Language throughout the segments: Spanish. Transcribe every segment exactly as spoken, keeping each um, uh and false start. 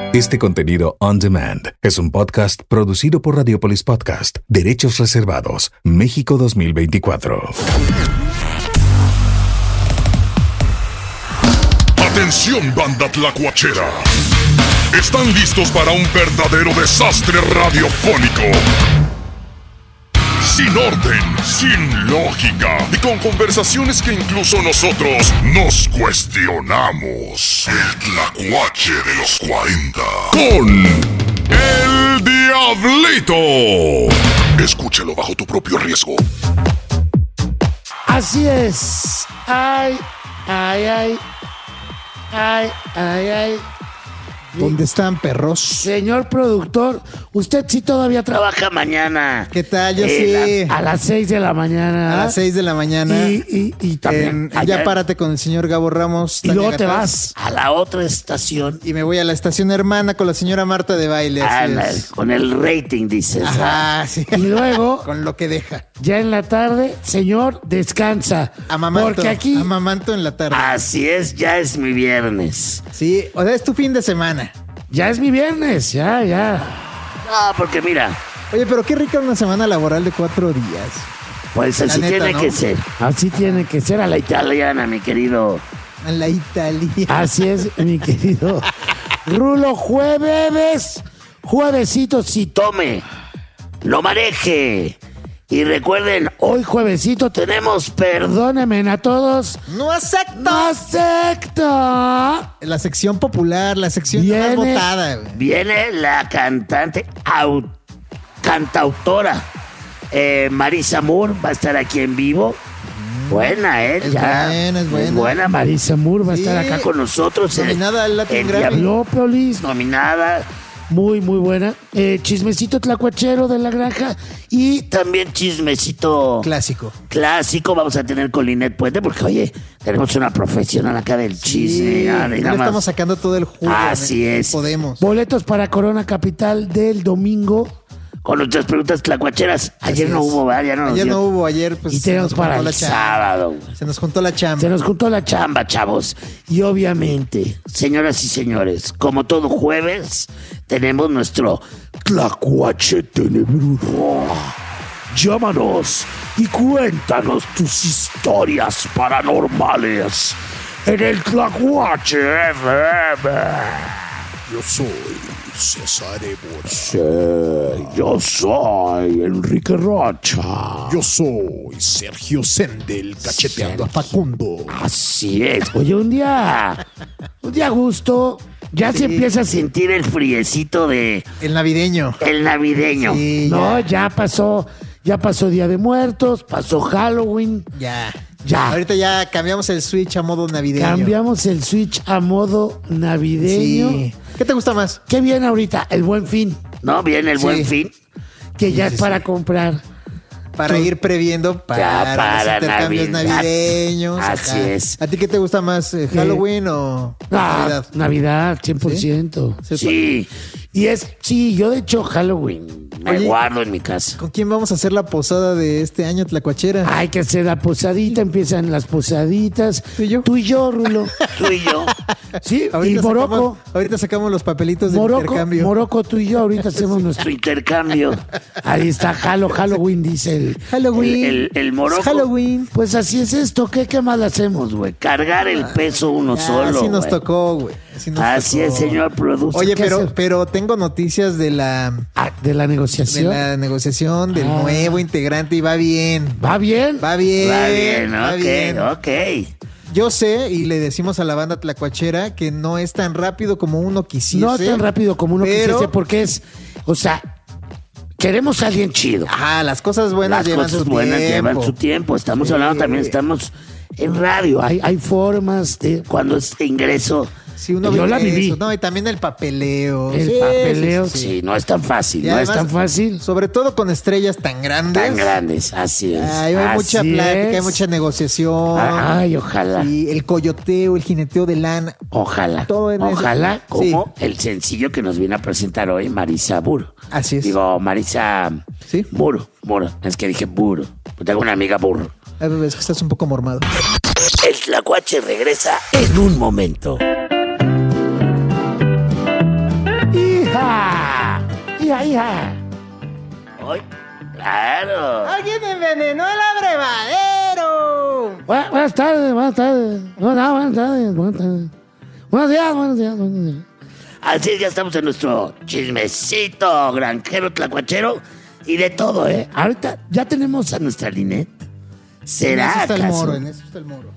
Este contenido on demand es un podcast producido por Radiopolis Podcast. Derechos reservados. México dos mil veinticuatro. Atención, banda tlacuachera. ¿Están listos para un verdadero desastre radiofónico? Sin orden, sin lógica y con conversaciones que incluso nosotros nos cuestionamos. El tlacuache de los cuarenta. Con El Diablito. Escúchalo bajo tu propio riesgo. Así es. Ay, ay, ay. Ay, ay, ay. ¿Dónde están, perros? Señor productor, usted sí todavía trabaja mañana. ¿Qué tal? Yo Eh, sí. la- a las seis de la mañana. A las seis de la mañana. Y, y, y también. En allá- Ya párate con el señor Gabo Ramos. Y Tania luego te Gataz. vas a la otra estación. Y me voy a la estación hermana con la señora Marta de baile. Así Ándale, es. con el rating, dices. Ajá, sí. Y luego, Con lo que deja. ya en la tarde, señor, descansa. Amamanto. Porque aquí. Amamanto en la tarde. Así es, ya es mi viernes. Sí, o sea, es tu fin de semana. Ya es mi viernes, ya, ya. Ah, porque mira, Oye, pero qué rica una semana laboral de cuatro días. pues La así neta, tiene ¿no? que ser. Así tiene que ser a la italiana, mi querido. A la Italia. Así es, mi querido. Rulo, jueves. Juevesito, si tome. No maneje. Y recuerden, hoy juevesito tenemos Perdónenme a todos. No acepto. ¡No acepto! La sección popular, la sección más Viene, votada. güey. viene la cantante, au- cantautora eh, Marisa Moore, va a estar aquí en vivo. Buena, ¿eh? Es Ya. buena, es buena. buena, Marisa Moore va Sí. a estar acá con nosotros. en- Nominada al Latin en Grammy. Diablópolis, nominada. Muy, muy buena. Eh, chismecito tlacuachero de la granja y también chismecito Clásico. clásico. Vamos a tener con Linet Puente porque, oye, tenemos una profesional acá del chisme. Sí, ya, no de le nada más. estamos sacando todo el jugo. Así ¿no? es. Podemos. Boletos para Corona Capital del domingo. Con nuestras preguntas tlacuacheras. Ayer Así no es. hubo, ¿verdad? Ya no nos Ayer dio. no hubo, ayer pues. Y se tenemos nos para juntó el la chamba. sábado. güey. Se nos juntó la chamba. Se nos juntó la chamba, chavos. Y obviamente, señoras y señores, como todo jueves, tenemos nuestro Tlacuache Tenebrudo. Llámanos y cuéntanos tus historias paranormales en el Tlacuache F M. Yo soy César Évora. Sí, yo soy Enrique Rocha. Yo soy Sergio Sendel cacheteando a Facundo. Así es. Oye, un día, un día a gusto, ya se empieza a sentir el friecito de El navideño. el navideño. Sí, no, ya. ya pasó, ya pasó Día de Muertos, pasó Halloween. Ya. Ya. Ahorita ya cambiamos el switch a modo navideño. Cambiamos el switch a modo navideño. Sí. ¿Qué te gusta más? ¿Qué viene ahorita? El Buen Fin. No, viene el Sí. Buen Fin, que ya Sí, es sí, para sí. comprar. Para Tú- ir previendo para, Ya, para los intercambios Navidad. navideños. Así acá. es. ¿A ti qué te gusta más? eh, ¿Halloween o Ah, Navidad? Navidad, cien por ciento. ¿Sí? Sí. Y es, sí, yo de hecho Halloween me Oye, guardo en mi casa. ¿Con quién vamos a hacer la posada de este año, Tlacuachera? Hay que hacer la posadita, empiezan las posaditas. ¿Tú y yo? Tú y yo, Rulo. Tú y yo. Sí, y Morocco. Sacamos, ahorita sacamos los papelitos de Morocco, intercambio. Morocco, tú y yo ahorita hacemos nuestro intercambio. Ahí está, Halo, Halloween, dice el Halloween. El, el, el Morocco. Halloween. Pues así es esto. ¿Qué, qué mal hacemos, güey? Cargar el peso uno Ya, solo. así nos güey. tocó, güey. Así, nos Así tocó. es, señor producer. Oye, ¿Qué pero, hacer? pero tengo noticias de la, Ah, de la de negociación. la negociación del Ah. nuevo integrante y va bien. ¿Va bien? Va bien. Va bien, va ok, bien. ok. Yo sé, y le decimos a la banda tlacuachera, que no es tan rápido como uno quisiese. No tan rápido como uno pero- quisiese, porque es, o sea, queremos a alguien chido. Ah, las cosas buenas Las llevan cosas su buenas tiempo. llevan su tiempo. Estamos Sí. hablando también, estamos en radio. Hay, hay formas de cuando es ingreso. Sí, uno Yo ve la viví. eso. No, y también el papeleo. El Sí, papeleo, sí, sí, sí. no es tan fácil, Y no además, es tan fácil. Sobre todo con estrellas tan grandes. Tan grandes, así es. Ay, hay mucha así plática, es. hay mucha negociación. Ay, ojalá. Y el coyoteo, el jineteo de lana. Ojalá. Todo en eso. Ojalá, Sí. como el sencillo que nos viene a presentar hoy Marisa Buro. Así es. Digo, Marisa Sí. Buro, Buro. Es que dije Buro. Tengo una amiga Burro. Ay, bebé, es que estás un poco mormado. El Tlacuache regresa en un momento. hija, hija. Hoy, claro. ¡Alguien envenenó el abrevadero! Bu- buenas tardes, buenas tardes. Buenas, buenas tardes, buenas tardes. Buenos días, buenos días, buenos días. Así es, ya estamos en nuestro chismecito granjero tlacuachero y de todo, ¿eh? Ahorita ya tenemos a nuestra Linet. ¿Será En eso está el acaso? moro, en eso está el moro.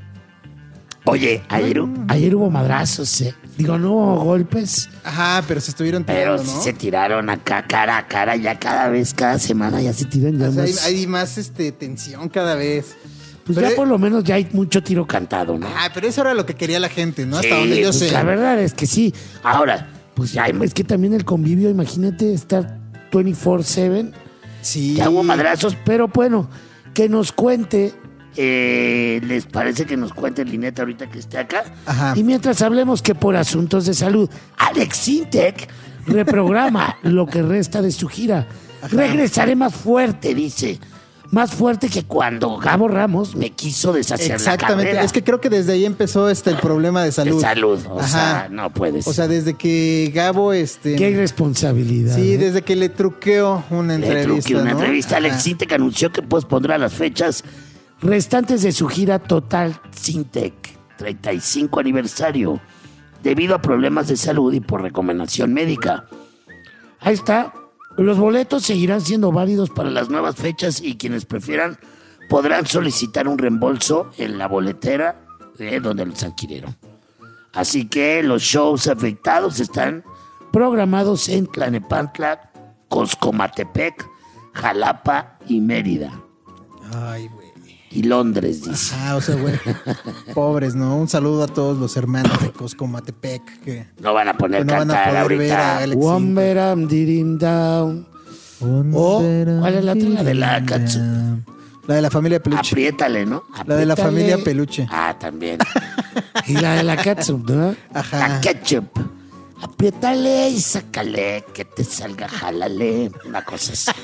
Oye, ayer, hu- ayer hubo madrazos, ¿eh? Digo, no hubo golpes, Ajá, pero se estuvieron pero tirando, sí ¿no? se tiraron acá cara a cara, ya cada vez, cada semana ya se tiran ya O sea, hay, más. hay más este, tensión cada vez. Pues pero- ya por lo menos ya hay mucho tiro cantado, ¿no? Ah, pero eso era lo que quería la gente, ¿no? Hasta Sí, donde yo pues sé. la verdad es que sí. Ahora, pues ya es que también el convivio, imagínate estar veinticuatro siete. Sí. Ya hubo madrazos, pero bueno, que nos cuente. eh, ¿Les parece que nos cuente Linet ahorita que esté acá? Ajá. Y mientras hablemos que por asuntos de salud, Alex Sintek reprograma lo que resta de su gira. Regresaré más fuerte, dice. Más fuerte que cuando Gabo Ramos me quiso deshacer la Exactamente. carrera. Es que creo que desde ahí empezó este el problema de salud. De salud, o Ajá. sea, no puedes. O sea, desde que Gabo, este. Qué irresponsabilidad. Sí, ¿eh? desde que le truqueó una Le entrevista. truqué una ¿no? entrevista. Ajá. Alex Sintek anunció que pospondrá las fechas restantes de su gira Total Sintek, treinta y cinco aniversario, debido a problemas de salud y por recomendación médica. Ahí está. Los boletos seguirán siendo válidos para las nuevas fechas y quienes prefieran podrán solicitar un reembolso en la boletera de donde los adquirieron. Así que los shows afectados están programados en Tlanepantla, Coscomatepec, Jalapa y Mérida. Ay, güey. Y Londres, dice. Ah, o sea, güey. Pobres, ¿no? Un saludo a todos los hermanos de Coscomatepec. Que, No van a poner que no van a cantar poder ver a ahorita. Alex Womberam dirim down. O, ¿cuál es la otra? La de la Katsu. La de la familia Peluche. Apriétale, ¿no? La de la Apriétale. familia Peluche. Ah, también. Y la de la ketchup, ¿no? Ajá. La ketchup. Apriétale y sácale, que te salga, jálale. Una cosa así.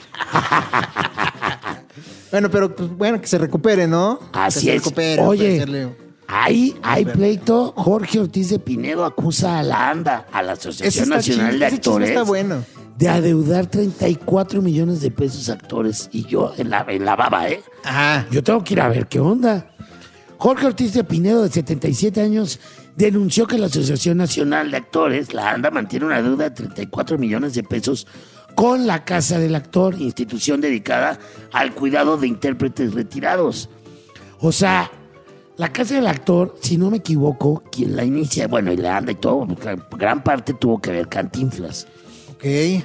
Bueno, pero pues, bueno, que se recupere, ¿no? Así que se es. recupere. Oye, para hacerle- Ahí hay pleito. Jorge Ortiz de Pinedo acusa a la ANDA, a la Ese Asociación está Nacional chido, de ese chisme Actores, está bueno. de adeudar treinta y cuatro millones de pesos a actores. Y yo en la, en la baba, ¿eh? Ajá. Yo tengo que ir a ver qué onda. Jorge Ortiz de Pinedo, de setenta y siete años, denunció que la Asociación Nacional de Actores, la ANDA, mantiene una deuda de treinta y cuatro millones de pesos con la Casa del Actor, institución dedicada al cuidado de intérpretes retirados. O sea, la Casa del Actor, si no me equivoco, quien la inicia, bueno, y la ANDA y todo, gran parte tuvo que ver Cantinflas. Ok.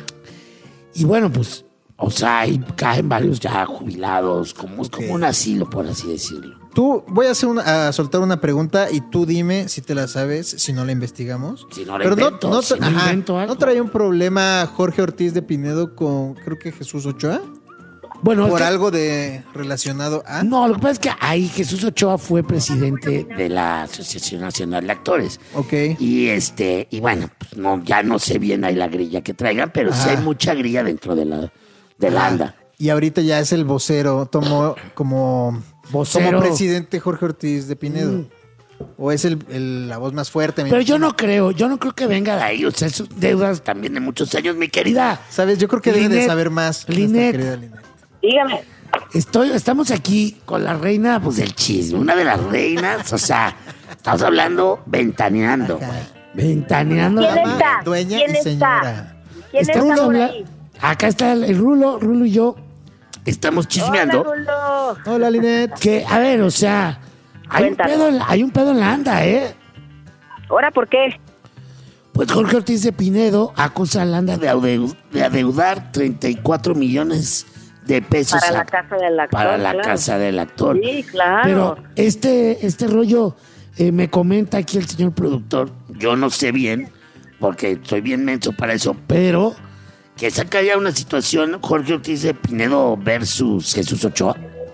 Y bueno, pues, o sea, ahí caen varios ya jubilados, como, Ok. como un asilo, por así decirlo. Tú, voy a, hacer una, a soltar una pregunta y tú dime si te la sabes, si no la investigamos. Si no la Pero invento, no, no, si no ajá, invento algo. ¿no trae un problema Jorge Ortiz de Pinedo con, creo que Jesús Ochoa? Bueno, es ¿Por que- algo de relacionado a? No, lo que pasa es que ahí Jesús Ochoa fue presidente de la Asociación Nacional de Actores. Ok. Y este, y bueno, pues no, ya no sé bien ahí la grilla que traigan, pero sí Ajá. hay mucha grilla dentro de la, de la Ah, ANDA. Y ahorita ya es el vocero, tomó como, Vocero. como presidente Jorge Ortiz de Pinedo. O es el, el- la voz más fuerte. me Pero yo imagino. no creo, yo no creo que venga de ahí. O sea, son deudas también de muchos años, mi querida. ¿Sabes? Yo creo que debe de Linet, saber más. nuestra Linet. querida Linet. Dígame. Estoy, estamos aquí con la reina, pues, del chisme. Una de las reinas, o sea, estamos hablando ventaneando. Ajá. Ventaneando. ¿Quién la Dama, está? dueña ¿Quién y está? señora. ¿Quién Estamos está por habla- ahí? Acá está el, el Rulo, Rulo y yo. Estamos chismeando. Hola, Rulo. Hola, Linet. Que, a ver, o sea, hay un, Cuéntanos. pedo en, la- hay un pedo en la ANDA, ¿eh? ¿Ahora por qué? Pues Jorge Ortiz de Pinedo acusa a la ANDA de, adeu- de adeudar treinta y cuatro millones de pesos Para a- la casa del actor. para la claro. casa del actor. Sí, claro. Pero este, este rollo eh, me comenta aquí el señor productor, yo no sé bien, porque soy bien menso para eso, pero que saca ya una situación Jorge Ortiz de Pinedo versus Jesús Ochoa.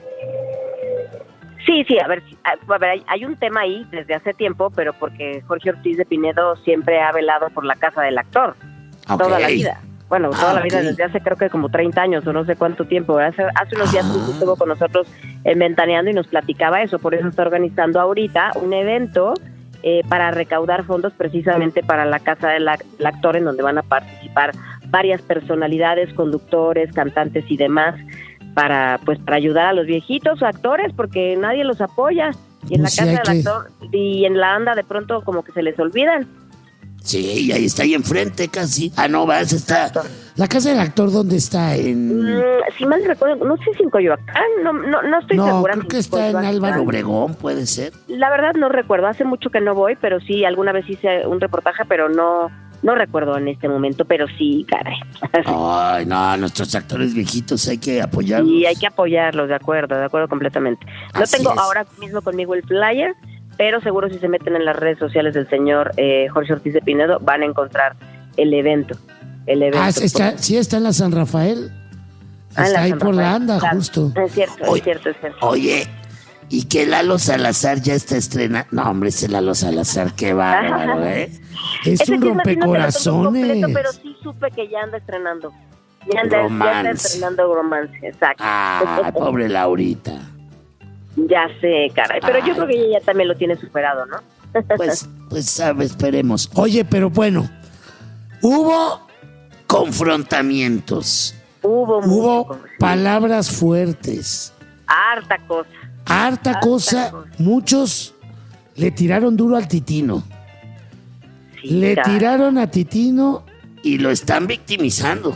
Sí, sí, a ver, sí, a- a ver, hay, hay un tema ahí desde hace tiempo, pero porque Jorge Ortiz de Pinedo siempre ha velado por la casa del actor. Ok. Toda la vida. Bueno, Ah, toda la vida, ok. desde hace creo que como treinta años o no sé cuánto tiempo. Hace, hace unos días Ah. justo estuvo con nosotros en Ventaneando y nos platicaba eso. Por eso está organizando ahorita un evento eh, para recaudar fondos precisamente para la casa del, ac- del actor, en donde van a participar varias personalidades, conductores, cantantes y demás, para pues para ayudar a los viejitos actores, porque nadie los apoya. Y en Pues la sí, casa hay del que- actor y en la anda de pronto como que se les olvidan. Sí, y ahí está ahí enfrente casi. Ah, no, vas, está. ¿La casa del actor dónde está? En. Mm, si mal recuerdo, no sé si en Coyoacán, no, no, no estoy No, segura. creo si que está en Coyoacán. Álvaro Obregón, puede ser. La verdad no recuerdo, hace mucho que no voy, pero sí, alguna vez hice un reportaje, pero no, no recuerdo en este momento, pero sí, caray. Ay, no, nuestros actores viejitos hay que apoyarlos. Y hay que apoyarlos, de acuerdo, de acuerdo completamente. No Así tengo es. ahora mismo conmigo el flyer, pero seguro si se meten en las redes sociales del señor eh, Jorge Ortiz de Pinedo van a encontrar el evento. El evento. Ah, está, sí está en la San Rafael. Ah, en Está la ahí San por la Rafael, anda, claro. justo. Es cierto, Oye, es cierto, es cierto. Oye, y que Lalo Salazar ya está estrenando. No, hombre, ese Lalo Salazar, qué bárbaro, ¿eh? Es Ese un sí, no- no te lo tengo rompecorazones. completo, pero sí supe que ya anda estrenando. Ya anda, ya Romance. está estrenando romance, exacto. Ah, pobre Laurita. Ya sé, caray. Pero yo Ay. creo que ella ya también lo tiene superado, ¿no? Pues, pues, sabe, esperemos. Oye, pero bueno, hubo confrontamientos, Hubo, hubo mucho, sí. palabras fuertes, Harta cosa. harta Harta cosa. cosa. Muchos le tiraron duro al Titino. Sí, Le caray. tiraron a Titino y lo están victimizando.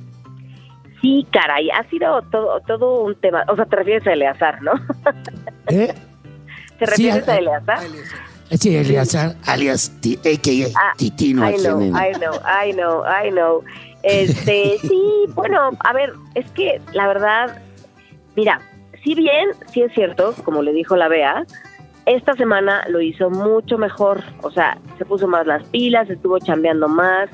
Sí, caray. Ha sido todo, todo un tema. O sea, te refieres a Eleazar, ¿no? ¿Eh? ¿Te Sí, refieres a- a Eleazar? Sí, Eleazar, alias Ti- a k a. Ah, Titino. I aquí know, en el- I know, I know, I know. Este, sí, bueno, a ver, es que la verdad, mira, si bien, sí es cierto, como le dijo la Bea, esta semana lo hizo mucho mejor, o sea, se puso más las pilas, estuvo chambeando más,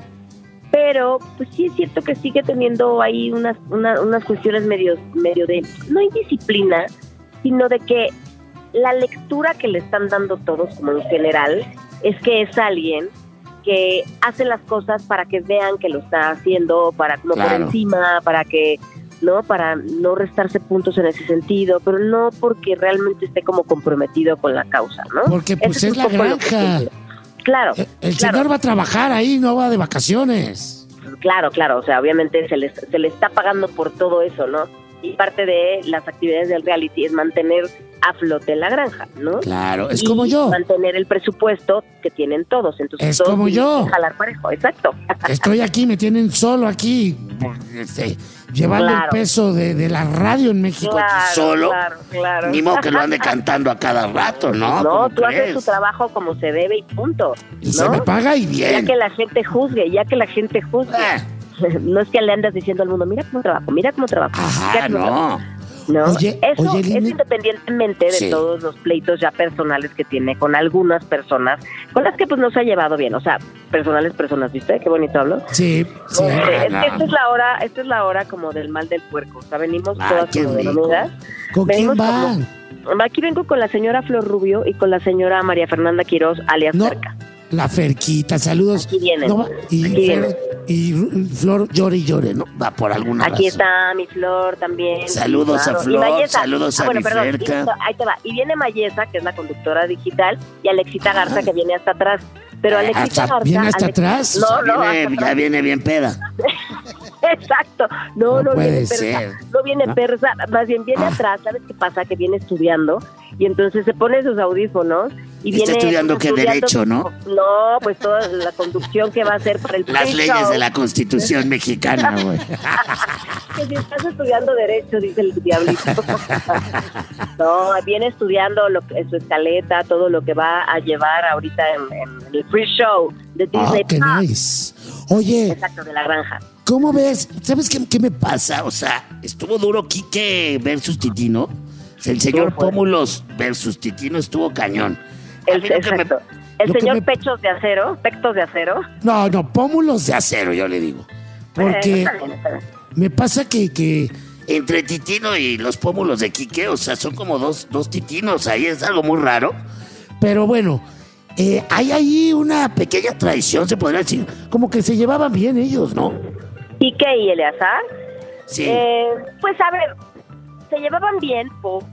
pero pues sí es cierto que sigue teniendo ahí unas, una- unas cuestiones medio, medio de, no indisciplina, sino de que la lectura que le están dando todos como en general es que es alguien que hace las cosas para que vean que lo está haciendo, para como por Claro. encima, para que, ¿no? Para no restarse puntos en ese sentido, pero no porque realmente esté como comprometido con la causa, ¿no? Porque pues Ese es un la poco lo que granja. siento. Claro, El, el claro. señor va a trabajar ahí, no va de vacaciones. Claro, claro, o sea, obviamente se les, se le está pagando por todo eso, ¿no? Y parte de las actividades del reality es mantener a flote la granja, ¿no? Claro, es Y como yo. mantener el presupuesto que tienen todos. Entonces, Es todos como tienen yo. que jalar parejo, exacto. Estoy aquí, me tienen solo aquí, este, llevando Claro. el peso de, de la radio en México aquí Claro, solo. claro, claro. Ni modo que lo ande cantando a cada rato, ¿no? No, ¿Cómo tú haces crees? tu trabajo como se debe y punto. Y ¿no? se me paga y Ya bien. que la gente juzgue, ya que la gente juzgue. Ah, No es que le andas diciendo al mundo, mira cómo trabajo, mira cómo trabajo. Ajá, mira cómo trabajo". no. ¿No? Oye, Eso oye, es Lili. independientemente de Sí. todos los pleitos ya personales que tiene con algunas personas, con las que pues no se ha llevado bien. O sea, personales, personas, ¿viste? Qué bonito hablo. Sí, sí. Este, ah, es no. que esta es la hora, esta es la hora como del mal del puerco. O sea, venimos Ay, todas qué como rico. dormidas. ¿Con venimos quién van? Aquí vengo con la señora Flor Rubio y con la señora María Fernanda Quiroz, alias No, Cerca. la Ferquita, saludos. Aquí vienen, No, y, aquí Fer- vienen. y Ru- Flor llore y llore, ¿no? Va por alguna Aquí razón. está mi Flor también. Saludos a Claro. Y Flor, Mayesa. saludos a Ah, bueno, mi perdón, Ferca. y- no, ahí te va. Y viene Mayesa, que es la conductora digital, y Alexita Garza, que viene hasta atrás. Pero Alexita Hasta, Garza... ¿Viene hasta Alex- atrás? No, O sea, no, viene- hasta ya atrás. viene bien peda. Exacto. No, No no, puede viene ser. persa. No viene ¿No? persa, más bien viene Ah. atrás. ¿Sabes qué pasa? Que viene estudiando y entonces se pone sus audífonos y Está viene... estudiando qué, derecho, ¿no? No, pues toda la conducción que va a hacer para el Las pre-show. leyes de la Constitución mexicana, güey. Que si estás estudiando derecho, dice el diablito. No, viene estudiando lo que, su escaleta, todo lo que va a llevar ahorita en, en el free show de Ah, Disney. qué Plus. nice. Oye, Exacto, de la granja. ¿cómo ves? ¿Sabes qué, qué me pasa? O sea, estuvo duro Quique versus Titino. El señor Estuvo fuerte. Pómulos versus Titino estuvo cañón. A El, mí lo que me- exacto. El lo que señor me- Pechos de Acero, Pectos de Acero. No, no, Pómulos de acero, yo le digo. Porque Eh, está bien, está bien. me pasa que, que entre Titino y los pómulos de Quique, o sea, son como dos, dos titinos, ahí es algo muy raro. Pero bueno, eh, hay ahí una pequeña traición, se podría decir. Como que se llevaban bien ellos, ¿no? Quique y Eleazar. Sí. Eh, pues a ver, se llevaban bien. Po.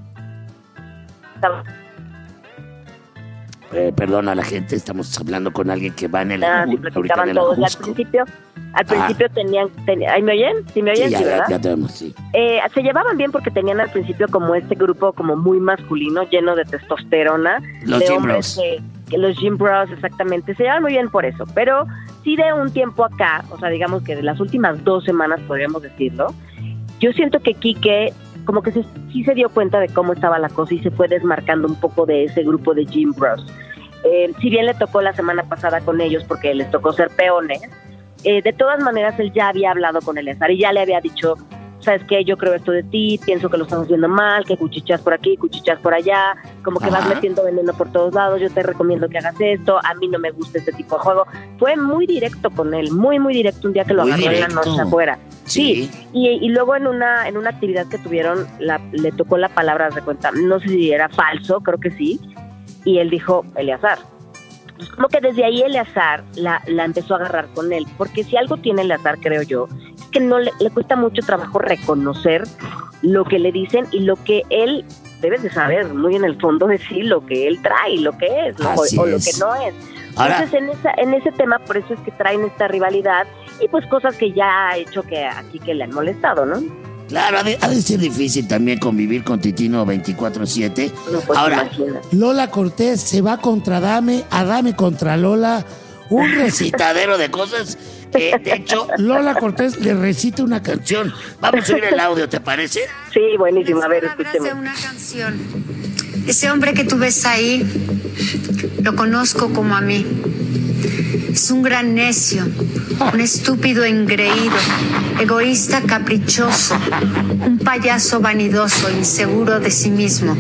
Eh, perdona a la gente, estamos hablando con alguien que va en el Ah, sí, ahorita en platicaban el todos ya al Ajusco. principio. Al principio ah. tenían, ten, ¿ahí me oyen? ¿Sí me oyen? Sí, ya, sí, ¿verdad? ya tenemos, sí. Eh, se llevaban bien porque tenían al principio como este grupo como muy masculino, lleno de testosterona. Los de Gym hombres Bros. Que, que los Gym Bros, exactamente. Se llevaban muy bien por eso. Pero sí de un tiempo acá, o sea, digamos que de las últimas dos semanas, podríamos decirlo, yo siento que Quique como que se, sí se dio cuenta de cómo estaba la cosa y se fue desmarcando un poco de ese grupo de Gym Bros. Eh, si bien le tocó la semana pasada con ellos porque les tocó ser peones, eh, de todas maneras él ya había hablado con Eleazar y ya le había dicho, ¿sabes qué? Yo creo esto de ti, pienso que lo estás haciendo mal, que cuchicheas por aquí, cuchicheas por allá, como que Ajá. vas metiendo veneno por todos lados, yo te recomiendo que hagas esto, a mí no me gusta este tipo de juego. Fue muy directo con él, muy, muy directo un día que lo muy agarró directo. En la noche afuera. Sí, sí. Y, y luego en una en una actividad que tuvieron, la, le tocó la palabra de cuenta, no sé si era falso, creo que sí, y él dijo, Eleazar. Como que desde ahí Eleazar la, la empezó a agarrar con él, porque si algo tiene Eleazar, creo yo, es que no le, le cuesta mucho trabajo reconocer lo que le dicen y lo que él debe de saber, muy en el fondo de sí, lo que él trae, lo que es, ¿no? o, o lo que no es. Ahora, entonces en esa en ese tema, por eso es que traen esta rivalidad y pues cosas que ya ha hecho que aquí que le han molestado, ¿no? Claro, ha de, ha de ser difícil también convivir con Titino veinticuatro siete. No, pues ahora, imagina. Lola Cortés se va contra Adame, Adame contra Lola, un recitadero de cosas. Eh, de hecho, Lola Cortés le recita una canción. Vamos a oír el audio, ¿te parece? Sí, buenísimo. A ver, escúcheme. Una canción. Ese hombre que tú ves ahí, lo conozco como a mí. Es un gran necio, un estúpido engreído, egoísta caprichoso, un payaso vanidoso, inseguro de sí mismo,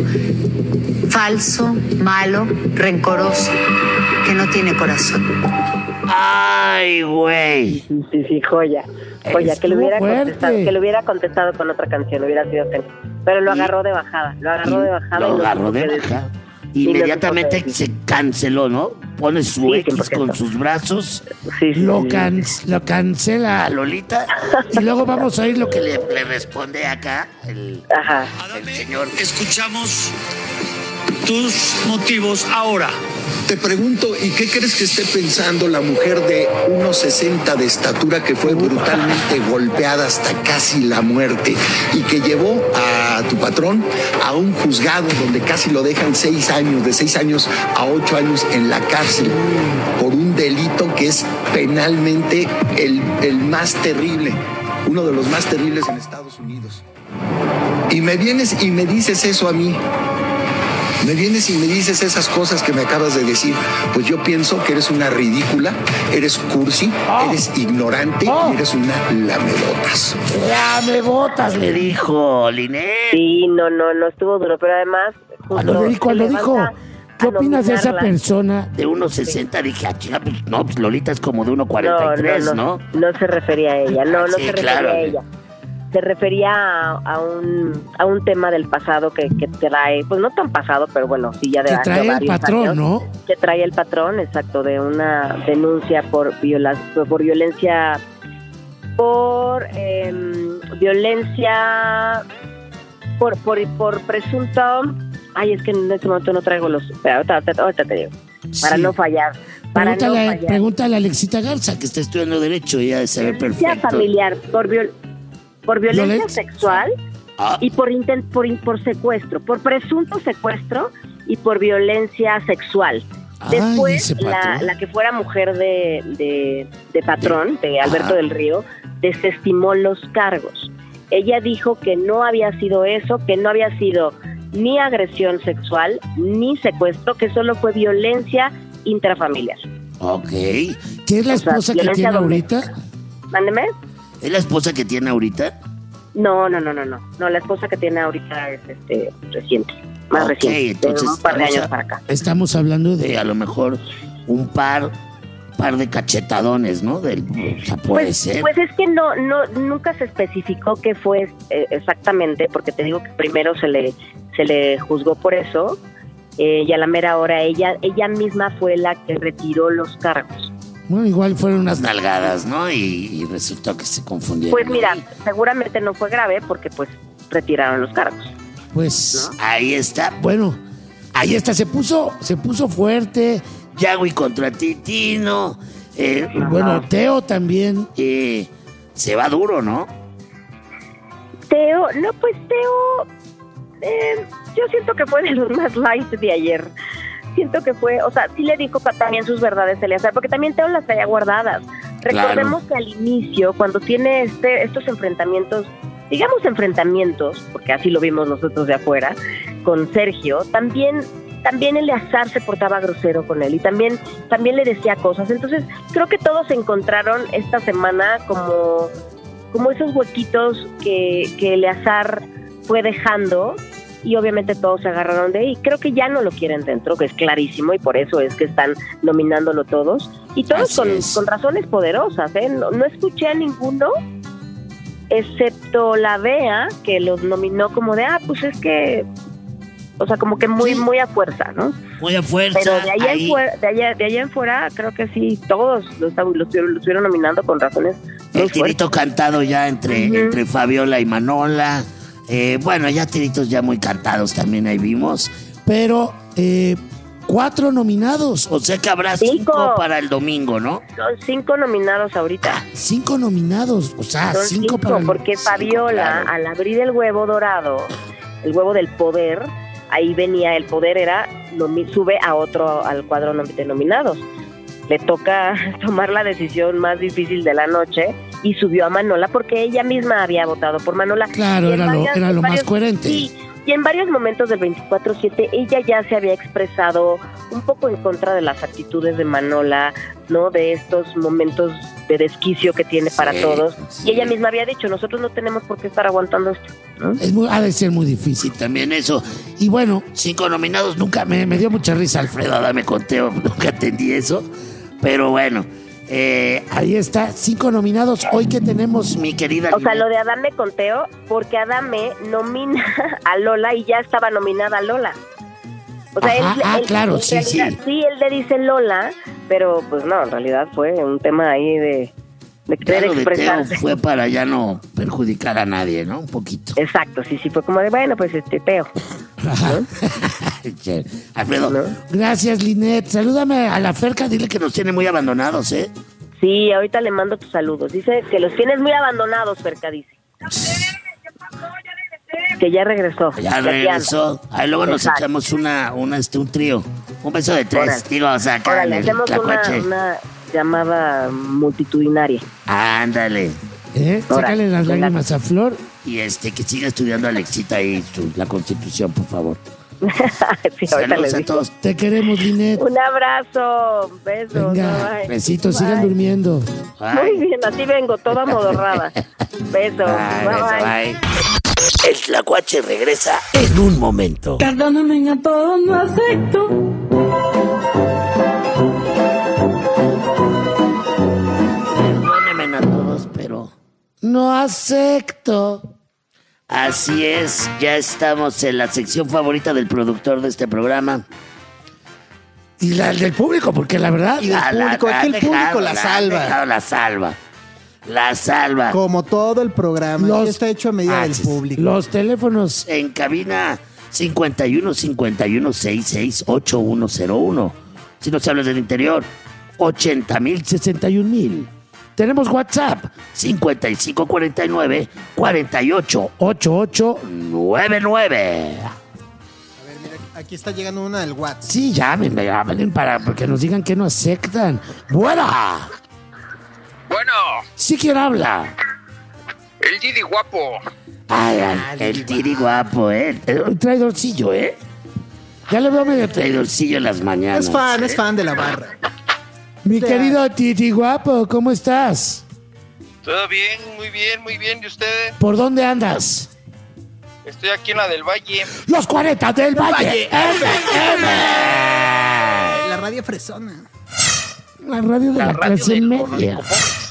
falso, malo, rencoroso, que no tiene corazón. ¡Ay, güey! Sí, sí, joya. Joya, que le, hubiera contestado, que le hubiera contestado con otra canción, hubiera sido genial. Pero lo agarró de bajada, lo agarró de bajada. Lo agarró de bajada. Inmediatamente se canceló, ¿no? Pone su sí, X con sus brazos, sí, sí, lo, can, lo cancela a Lolita y luego vamos a oír lo que le, le responde acá el, Ajá. el señor. Escuchamos tus motivos ahora. Te pregunto, ¿y qué crees que esté pensando la mujer de uno sesenta de estatura que fue brutalmente golpeada hasta casi la muerte y que llevó a tu patrón a un juzgado donde casi lo dejan seis años, de seis años a ocho años en la cárcel por un delito que es penalmente el, el más terrible, uno de los más terribles en Estados Unidos? Y me vienes y me dices eso a mí. Me vienes y me dices esas cosas que me acabas de decir. Pues yo pienso que eres una ridícula, eres cursi, oh. eres ignorante oh. y eres una lamebotas. Lamebotas, le dijo Linet. Sí, no, no, no estuvo duro, pero además... Cuando le dijo, lo dijo... ¿Qué opinas de esa persona? De uno sesenta, dije, ah, chica, pues, no, pues Lolita es como de uno cuarenta y tres, no, ¿no? No, no, no se refería a ella, no, no sí, se refería claro. a ella. Se refería a, a un a un tema del pasado que, que trae, pues no tan pasado, pero bueno, sí ya de que trae el patrón, años, ¿no? Que trae el patrón, exacto, de una denuncia por viola, por violencia, por eh, violencia, por, por por presunto. Ay, es que en este momento no traigo los. Ahorita, ahorita, ahorita te digo. Para sí. no fallar. Para pregúntale, no fallar. Pregúntale a Alexita Garza, que está estudiando Derecho y ha de saber perfecto. Violencia familiar, por viol. Por violencia ¿Violencia? sexual ah. y por, intent, por por secuestro, por presunto secuestro y por violencia sexual. Después, Ay, la, la que fuera mujer de, de, de patrón, de Alberto ah. del Río, desestimó los cargos. Ella dijo que no había sido eso, que no había sido ni agresión sexual, ni secuestro, que solo fue violencia intrafamiliar. Ok. ¿Qué es la esposa o sea, que tiene ahorita? Mándeme. ¿Es la esposa que tiene ahorita? No, no, no, no, no. No, la esposa que tiene ahorita es este reciente, más okay, reciente, entonces, de un par de años a, para acá. Estamos hablando de a lo mejor un par, par de cachetadones, ¿no? Del, o sea, puede pues, ser. Pues es que no, no, nunca se especificó qué fue eh, exactamente, porque te digo que primero se le, se le juzgó por eso eh, y a la mera hora ella, ella misma fue la que retiró los cargos. Bueno, igual fueron unas nalgadas, ¿no? Y, y resultó que se confundieron. Pues mira, ahí. seguramente no fue grave porque pues retiraron los cargos. Pues ¿no? Ahí está. Bueno, ahí está, se puso, se puso fuerte. Yagüi contra Titino. Eh, bueno, Teo también eh, se va duro, ¿no? Teo, no, pues Teo, eh, yo siento que fue de los más light de ayer. Siento que fue, o sea, sí le dijo también sus verdades a Eleazar, porque también Teo las traía guardadas. Recordemos claro. que al inicio, cuando tiene este estos enfrentamientos, digamos enfrentamientos, porque así lo vimos nosotros de afuera, con Sergio, también... También Eleazar se portaba grosero con él y también, también le decía cosas. Entonces, creo que todos se encontraron esta semana como, como esos huequitos que, que Eleazar fue dejando y obviamente todos se agarraron de ahí. Creo que ya no lo quieren dentro, que es clarísimo y por eso es que están nominándolo todos. Y todos con, con razones poderosas, ¿eh? No, no escuché a ninguno, excepto la Bea, que los nominó como de, ah, pues es que... O sea, como que muy, sí. muy a fuerza, ¿no? Muy a fuerza. Pero de allá, en fuera, de allá, de allá en fuera, creo que sí, todos los lo, lo, lo estuvieron nominando con razones. El tirito cantado ya entre, uh-huh. entre Fabiola y Manola. Eh, bueno, ya tiritos ya muy cantados también ahí vimos. Pero eh, cuatro nominados. O sea que habrá cinco. cinco para el domingo, ¿no? Son cinco nominados ahorita. Ah, cinco nominados. O sea, Son cinco, cinco para el... Porque Fabiola, cinco, claro. al abrir el huevo dorado, el huevo del poder... Ahí venía, el poder era, sube a otro, al cuadro de nominados. Le toca tomar la decisión más difícil de la noche y subió a Manola porque ella misma había votado por Manola. Claro, era varias, lo, era lo varios, más coherente. Sí, y en varios momentos del veinticuatro siete ella ya se había expresado un poco en contra de las actitudes de Manola, ¿no? De estos momentos de desquicio que tiene sí, para todos. Sí. Y ella misma había dicho, nosotros no tenemos por qué estar aguantando esto, ¿no? Es muy, ha de ser muy difícil también eso. Y bueno, cinco nominados, nunca me, me dio mucha risa Alfredo Adame con Teo, nunca entendí eso. Pero bueno, eh, ahí está, cinco nominados. Hoy que tenemos, mi querida... O sea, lo de Adame con Teo, porque Adame nomina a Lola y ya estaba nominada Lola. O sea, Ajá, él, ah, él, claro, él, sí, realidad, sí. Sí, él le dice Lola, pero pues no, en realidad fue un tema ahí de... de querer claro, expresarse. De Teo fue para ya no perjudicar a nadie, ¿no? Un poquito. Exacto, sí, sí, fue como de, bueno, pues este, Teo. ¿No? Alfredo, ¿no? Gracias, Linet. Salúdame a la Ferca, dile que nos tiene muy abandonados, ¿eh? Sí, ahorita le mando tus saludos. Dice que los tienes muy abandonados, Ferca, dice. Que ya regresó. Ya regresó. Ahí luego nos Exacto. echamos una, una, este, un trío. Un beso de tres. Órale. Digo, o sea, acá Órale, en el hacemos una, una llamada multitudinaria. Ándale. ¿Eh? Sácale las lágrimas a Flor. Y este, que siga estudiando Alexita ahí su, la Constitución, por favor. Sí, saludos a todos. Te queremos, Linet. Un abrazo. Besos. Venga, bye. besitos, bye. Sigan durmiendo. Bye. Muy bien, así vengo, toda modorrada. Besos. Bye, bye, beso, bye. bye. El Tlacuache regresa en un momento. Perdóname, a todos no acepto. Perdónenme a todos, pero no acepto. Así es, ya estamos en la sección favorita del productor de este programa. Y la del público, porque la verdad... Y del público, la, la, aquí el dejado, público la, la salva. La salva. La salva. Como todo el programa, los, está hecho a medida ah, del público. Los teléfonos en cabina cincuenta y uno, cincuenta y uno, sesenta y seis, ochenta y uno cero uno. Si nos hablas del interior, ochenta mil, sesenta y un mil. Tenemos WhatsApp, cincuenta y cinco cuarenta y nueve, cuarenta y ocho, ochenta y ocho noventa y nueve. A ver, mira, aquí está llegando una del WhatsApp. Sí, llamen, llamen para que nos digan que no aceptan. ¡Buena! Bueno. ¿Sí quién habla? El Didi guapo. Ay, ay, el Didi guapo, ¿eh? Un traidorcillo, ¿eh? Ya le veo medio traidorcillo en las mañanas. Es fan, ¿eh? es fan de la barra. Mi o sea, querido Didi guapo, ¿cómo estás? Todo bien, muy bien, muy bien. ¿Y ustedes? ¿Por dónde andas? Estoy aquí en la del Valle. ¡Los cuarenta del Valle! Valle. ¡M, M! La radio fresona. La radio de la, la radio clase de media.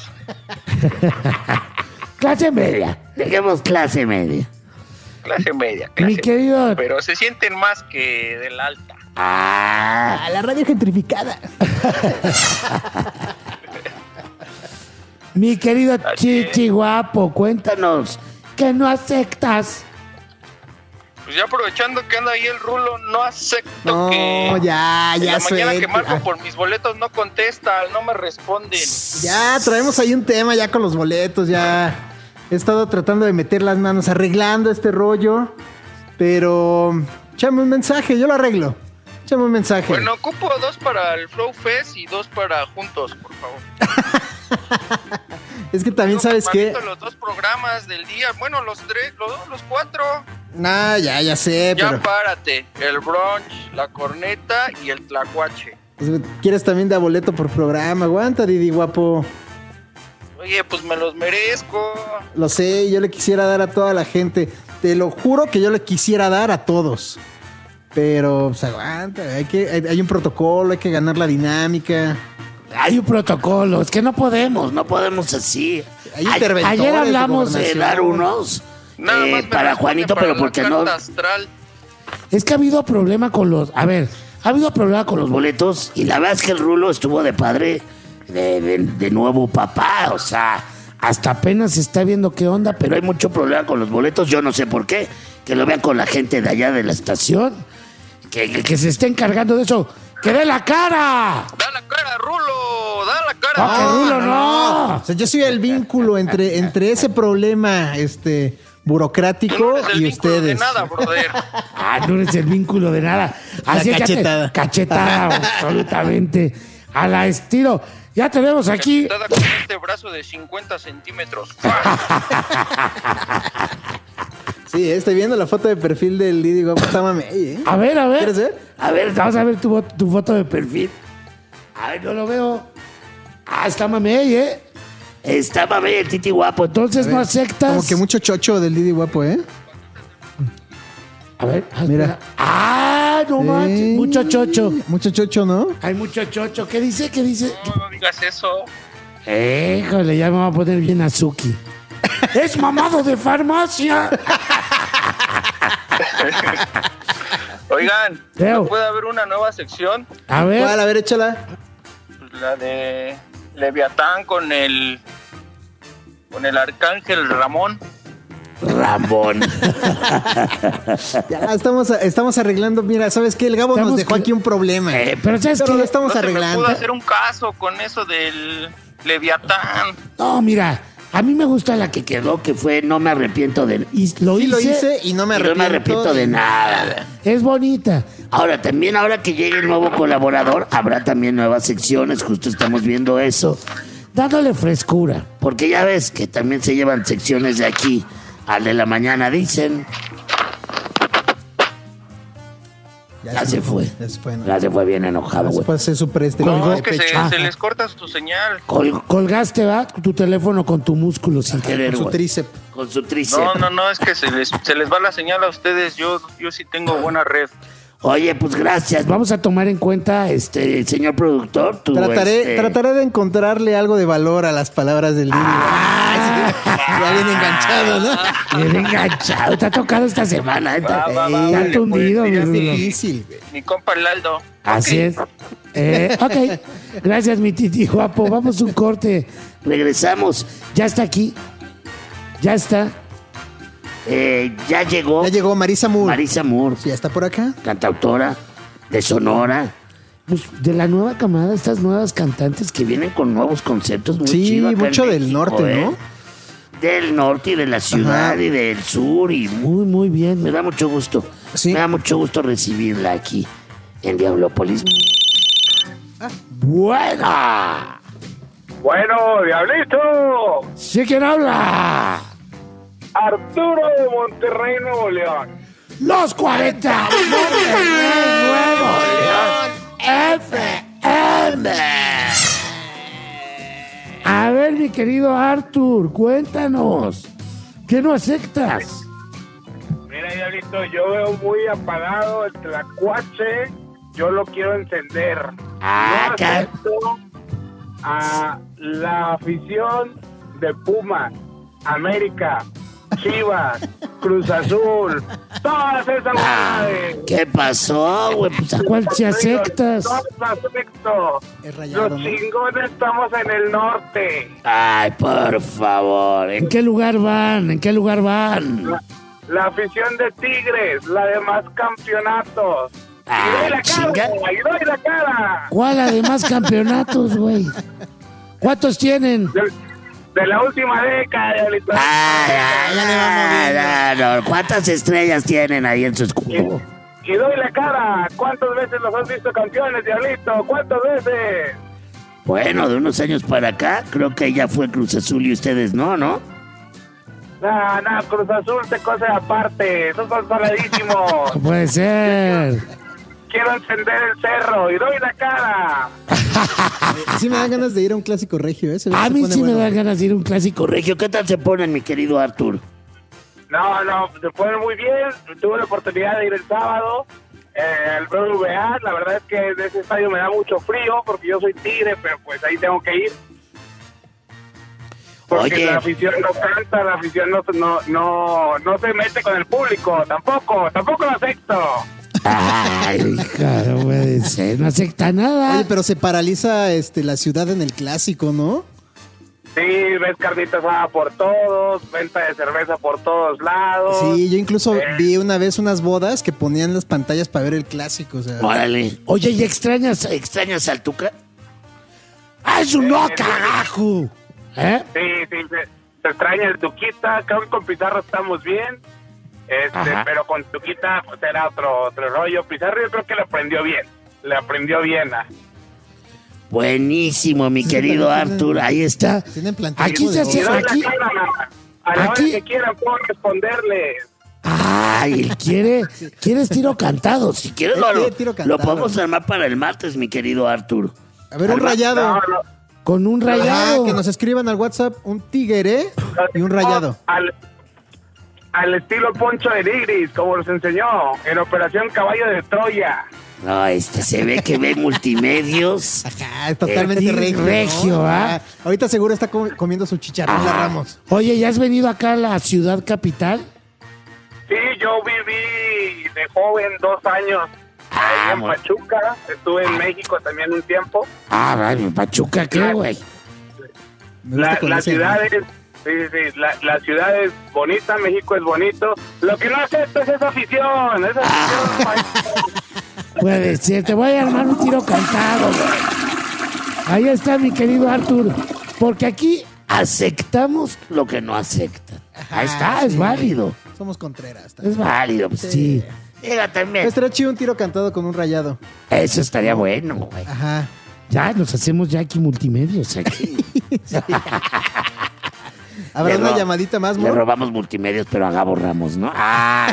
Clase media. Dejemos clase media. Clase media. Clase Mi querido... media. Pero se sienten más que de la alta. Ah, la radio gentrificada. Mi querido Chichi guapo, cuéntanos, ¿qué no aceptas? Pues ya aprovechando que anda ahí el Rulo, no acepto No, que... ya, en ya la mañana suelte. que marco Ah. por mis boletos no contesta, no me responden. Ya, traemos ahí un tema ya con los boletos, ya he estado tratando de meter las manos, arreglando este rollo, pero échame un mensaje, yo lo arreglo. Échame un mensaje. Bueno, ocupo dos para el Flow Fest y dos para Juntos, por favor. Es que también, ¿sabes qué? Los dos programas del día, bueno, los tres, los dos, los cuatro. Nah, ya, ya sé, Ya pero párate, el brunch, la corneta y el tlacuache. pues, quieres también dar boleto por programa. Aguanta, Didi guapo. Oye, pues me los merezco. Lo sé, yo le quisiera dar a toda la gente. Te lo juro que yo le quisiera dar a todos. Pero, pues aguanta, hay, que, hay, hay un protocolo, hay que ganar la dinámica. Hay un protocolo, es que no podemos, no podemos así. Hay A- interventores Ayer de hablamos de gobernación. dar unos Nada eh, más me para responde Juanito, para pero la porque no. carta astral. Es que ha habido problema con los. A ver, ha habido problema con los boletos y la verdad es que el Rulo estuvo de padre de, de- de nuevo papá. O sea, hasta apenas se está viendo qué onda, pero hay mucho problema con los boletos. Yo no sé por qué. Que lo vean con la gente de allá de la estación. Que, que, que se esté encargando de eso. ¡Que dé la cara! Da la cara, Rulo, da la cara. Ah, que Rulo no. O sea, yo soy el vínculo entre, entre ese problema este, burocrático Tú no eres el y vínculo ustedes. de nada, brother. Ah, no eres el vínculo de nada. Así La es, ya te- cachetada. cachetada, absolutamente. A la estilo. Ya tenemos aquí. Cachetada con este brazo de cincuenta centímetros. Sí, estoy viendo la foto de perfil del Didi guapo. Está mamey, ¿eh? A ver, a ver. ¿Quieres ver? A ver, vamos a ver tu, vo- tu foto de perfil. A ver, no lo veo. Ah, está mamey, ¿eh? Está mamey el titi guapo. Entonces A ver, no aceptas. Como que mucho chocho del Didi guapo, ¿eh? A ver, ah, Mira. espera. Ah, no manches. Sí. Mucho chocho. Mucho chocho, ¿no? Hay mucho chocho. ¿Qué dice? ¿Qué dice? No, no digas eso. Híjole, ya me va a poner bien Azuki. ¡Es mamado de farmacia! Oigan, Leo. ¿no puede haber una nueva sección? A ver. ¿Cuál? A ver, échala. Pues la de Leviatán con el con el arcángel Ramón. Ramón. Ya estamos, estamos arreglando. Mira, ¿sabes qué? El Gabo Estamos nos dejó que- aquí un problema. Eh, pero ¿sabes Pero qué? lo estamos No se me arreglando. pudo hacer un caso con eso del Leviatán. No, mira, a mí me gusta la que quedó, que fue No me arrepiento de... Y lo Sí, hice, lo hice y no me y arrepiento, no me arrepiento de nada. Es bonita. Ahora, también ahora que llegue el nuevo colaborador, habrá también nuevas secciones, justo estamos viendo eso. Dándole frescura, porque ya ves que también se llevan secciones de aquí al de la mañana, dicen. Ya se fue. Ya se fue, ¿no? Ya se fue bien enojado, güey. Después se super este No, colgó es que se, pecho. se les corta su señal. Col- colgaste, ¿va? Tu teléfono con tu músculo sin querer, con su güey. tríceps. Con su tríceps. No, no, no, es que se les, se les va la señal a ustedes. Yo, yo sí tengo buena red. Oye, pues gracias. Vamos a tomar en cuenta, este, señor productor, tu, Trataré, este, trataré de encontrarle algo de valor a las palabras del Didi. Ah. Ya bien enganchado, ¿no? bien enganchado. Te ha tocado esta semana. ¿eh? Va, va, va, Te ha dale, tundido, pues, mi ya Rulo. Difícil, güey. Mi compa Laldo. Así es. Eh, ok. Gracias, mi titi guapo. Vamos a un corte. Regresamos. Ya está aquí. Ya está. Eh, ya llegó. Ya llegó Marisa Moore. Marisa Moore, Ya está por acá. cantautora de Sonora. Pues de la nueva camada, estas nuevas cantantes que vienen con nuevos conceptos muy Sí, chido acá en mucho del México, norte, ¿eh? ¿no? Del norte y de la ciudad Ajá. y del sur y muy, muy bien. Me da mucho gusto. Sí. Me da mucho gusto recibirla aquí en Diablópolis. Ah. ¡Buena! Bueno, Diablito, ¿Sí quién habla? Arturo de Monterrey, Nuevo León. Los cuarenta Monterrey, Nuevo León F M. A ver, mi querido Artur, cuéntanos. ¿Qué no aceptas? Mira, Diablito, yo veo muy apagado el tlacuache. Yo lo quiero encender. Ah, No ca- acepto a la afición de Pumas, América, Chivas, Cruz Azul, todas esas Ah, madres. ¿qué pasó, güey? Pues a cuál se aceptas. No las acepto. Es rayado, Los ¿no? chingones estamos en el norte. Ay, por favor. ¿En qué lugar van? ¿En qué lugar van? La afición de Tigres, la de más campeonatos. Ah, y doy la chinga. cara, y doy la cara. ¿Cuál además campeonatos, güey? ¿Cuántos tienen? De, de la última década, Diablito. Ah, ya, no, no. ¿Cuántas estrellas tienen ahí en su escudo? Y doy la cara. ¿Cuántas veces los has visto campeones, Diablito? ¿Cuántas veces? Bueno, de unos años para acá, creo que ya fue Cruz Azul y ustedes no, ¿no? No, no, Cruz Azul te cose aparte. Esos son saladísimos. No puede ser. Quiero encender el cerro y doy la cara. Sí me dan ganas de ir a un clásico regio, ¿eh? Se ve que A se mí pone sí bueno. me dan ganas de ir a un clásico regio. ¿Qué tal se ponen, mi querido Artur? No, no, se ponen muy bien. Tuve la oportunidad de ir el sábado eh, al B B V A. La verdad es que de ese estadio me da mucho frío porque yo soy tigre, pero pues ahí tengo que ir. Porque Oye. la afición no canta, la afición no, no, no, no se mete con el público. Tampoco, tampoco lo acepto. Ay, hija, no puede ser. No acepta nada. Oye, pero se paraliza este, la ciudad en el clásico, ¿no? Sí, ves carnita asada por todos, venta de cerveza por todos lados. Sí, yo incluso Eh. vi una vez unas bodas que ponían las pantallas para ver el clásico, o sea. Órale. Oye, ¿y extrañas, extrañas al Tuca? ¡Ah, es un no, Eh, carajo! ¿Eh? Sí, sí, se, se extraña el Tuquita. Creo que con Pizarro estamos bien. Este, Ajá. pero con Tuquita pues era otro, otro rollo. Pizarro yo creo que le aprendió bien. Le aprendió bien a... Buenísimo, mi Sí, querido también tienen- Artur. Ahí está. Tienen planteamiento Aquí se de hace. Y doy la Aquí. cara, a la aquí- hora que quieran puedo responderles. Ay, él quiere. ¿Quieres tiro cantado? Si quieres, Él lo, quiere lo, tiro lo cantado. podemos armar para el martes, mi querido Artur. A ver, un Arma- rayado. No, no. Con un Ajá, rayado. que nos escriban al WhatsApp un tigre y un rayado. Al, al estilo Poncho de Nigris, como nos enseñó en Operación Caballo de Troya. No, este se ve que ve multimedios. Ajá, es totalmente El regio. ¿no? regio, ¿ah? Ajá. Ahorita seguro está com- comiendo su chicharrón la Ah. Ramos. Oye, ¿ya has venido acá a la ciudad capital? Sí, yo viví de joven dos años Ah, ahí en bueno. Pachuca. Estuve en México también un tiempo. Ah, vale, Pachuca, ¿qué, güey? Me gusta La, con la ese- ciudad es, sí, sí, la, la ciudad es bonita, México es bonito. Lo que no acepto es esa afición, esa afición. Puede ser, te voy a armar un tiro cantado, güey. Ahí está, mi querido Artur. Porque aquí aceptamos lo que no aceptan. Ahí está, es sí. válido. Somos Contreras. Es también. válido, pues sí. Mira, también. Estaría chido un tiro cantado con un rayado. Eso estaría bueno, güey. Ajá. Ya, nos hacemos ya aquí multimedios. Aquí. Habrá Le una ro- llamadita más, Le Mor? robamos multimedios, pero a Gabo Ramos, ¿no? ¡Ah!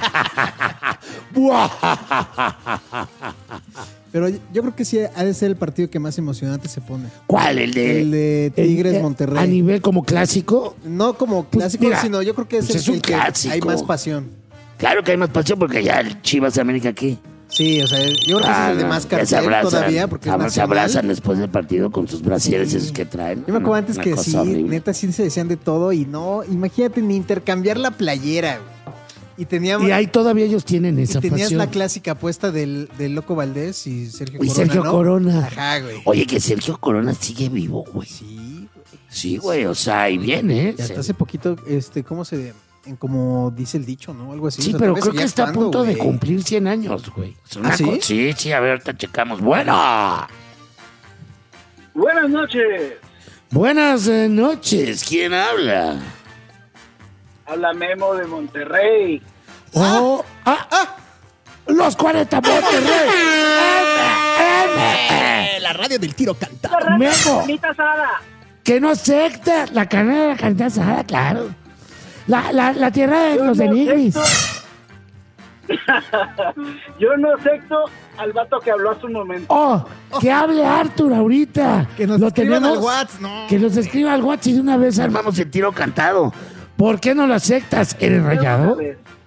Pero yo creo que sí ha de ser el partido que más emocionante se pone. ¿Cuál? El de, El de Tigres el- Monterrey. A nivel como clásico. No como Pues clásico, mira, sino yo creo que es pues el, es un el que clásico. hay más pasión. Claro que hay más pasión porque ya el Chivas de América aquí. Sí, o sea, yo creo que ese es el de Ah, más ya se cartel abrazan, todavía porque es abra- se nacional. abrazan después del partido con sus brasieres esos que traen. Yo me acuerdo antes Una que cosa sí, horrible. neta sí se decían de todo y no, imagínate ni intercambiar la playera, güey. Y teníamos Y ahí todavía ellos tienen y esa tenías pasión. la clásica apuesta del, del Loco Valdés y Sergio Y Corona, Sergio ¿no? Corona. Ajá, güey. Oye, que Sergio Corona sigue vivo, güey. Sí, güey. Sí, güey, o sea, y bien, ¿eh? Y hasta hace poquito, este, ¿cómo se en como dice el dicho, ¿no? Algo así. Sí, O sea, pero todavía creo que seguía está a actuando, punto de güey. cumplir cien años, güey. Es una ¿Ah, sí? co- Sí, sí, a ver, ahorita checamos. Bueno, Buenas noches. buenas eh, noches. ¿Quién habla? Habla Memo de Monterrey. Oh, ah, ah, los cuarenta Monterrey. Eh, La radio del tiro cantado. Memo, Carnita asada. que no secta la carne de la carne asada, claro. La, la, la tierra de los de no Nigris. Yo no acepto al vato que habló hace un momento. Oh, que hable Arthur ahorita. Que nos Lo escriban tenemos. al WhatsApp, no. Que nos escriba al WhatsApp y de una vez armamos el tiro cantado. ¿Por qué no lo aceptas? ¿Eres rayado?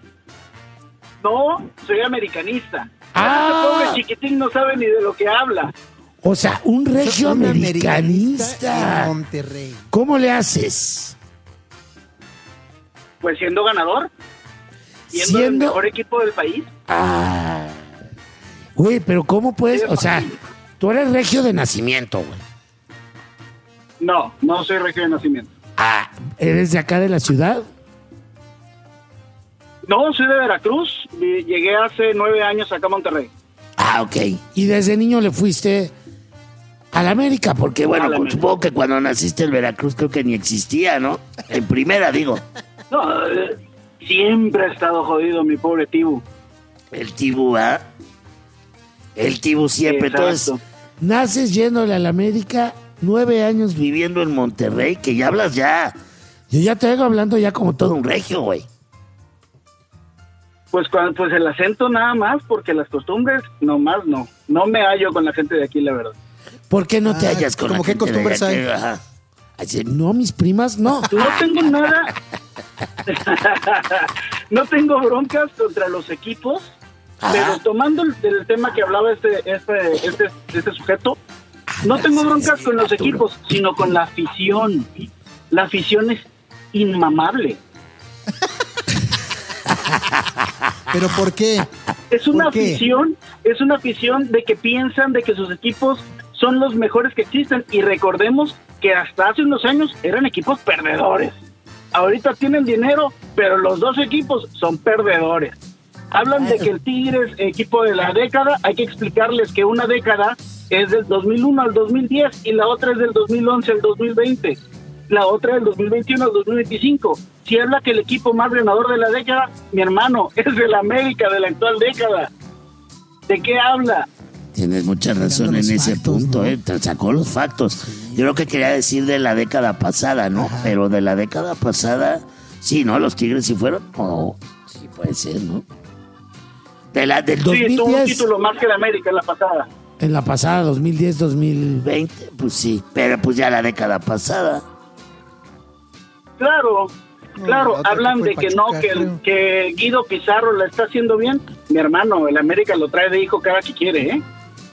No, soy americanista. Ah. Este pobre chiquitín no sabe ni de lo que habla. O sea, un regio Un americanista. en Monterrey. ¿Cómo le haces? Pues siendo ganador. Siendo, el Siendo- mejor equipo del país. Ah. Güey, pero ¿cómo puedes? O sea, tú eres regio de nacimiento, güey. No, no soy regio de nacimiento. Ah, ¿eres de acá de la ciudad? No, soy de Veracruz. Llegué hace nueve años acá a Monterrey. Ah, ok. ¿Y desde niño le fuiste a la América? Porque, bueno, pues, supongo que cuando naciste en Veracruz creo que ni existía, ¿no? En primera, digo. No, eh, siempre ha estado jodido mi pobre Tibu. El Tibu, ¿ah? El Tibu siempre. Exacto. Entonces, naces yéndole a la América, nueve años viviendo en Monterrey, que ya hablas ya. Yo ya te vengo hablando ya como todo un regio, güey. Pues, cuando, pues el acento nada más, porque las costumbres nomás no. No me hallo con la gente de aquí, la verdad. ¿Por qué no te Ah, hallas con la ¿cómo qué gente de costumbres aquí? hay? Ajá. Así, no, mis primas, no. No tengo nada. No tengo broncas contra los equipos, Ajá. pero tomando el, el tema que hablaba este, este, este, este sujeto, no tengo broncas con los equipos, sino con la afición. La afición es inmamable. ¿Pero por qué? Es una ¿Por qué? afición, es una afición de que piensan de que sus equipos son los mejores que existen, y recordemos que hasta hace unos años eran equipos perdedores. Ahorita tienen dinero, pero los dos equipos son perdedores. Hablan de que el Tigres, equipo de la década, hay que explicarles que una década es del dos mil uno al dos mil diez y la otra es del dos mil once al dos mil veinte. La otra del dos mil veintiuno al dos mil veinticinco. Si habla que el equipo más ganador de la década, mi hermano, es el América de la actual década. ¿De qué habla? Tienes mucha razón en ese factos, punto, ¿no? ¿eh? Te sacó los factos. Yo creo que quería decir de la década pasada, ¿no? Ajá. Pero de la década pasada, sí, ¿no? Los Tigres sí fueron. Oh, sí puede ser, ¿no? De la del Sí, tuvo un dos mil diez. título más que el América en la pasada. En la pasada, dos mil diez, dos mil veinte, pues sí. Pero pues ya la década pasada. Claro, No, claro, la otra hablan que de fue que no, Pachuca, que, el- creo. que Guido Pizarro la está haciendo bien. Mi hermano, el América lo trae de hijo cada que quiere, ¿eh?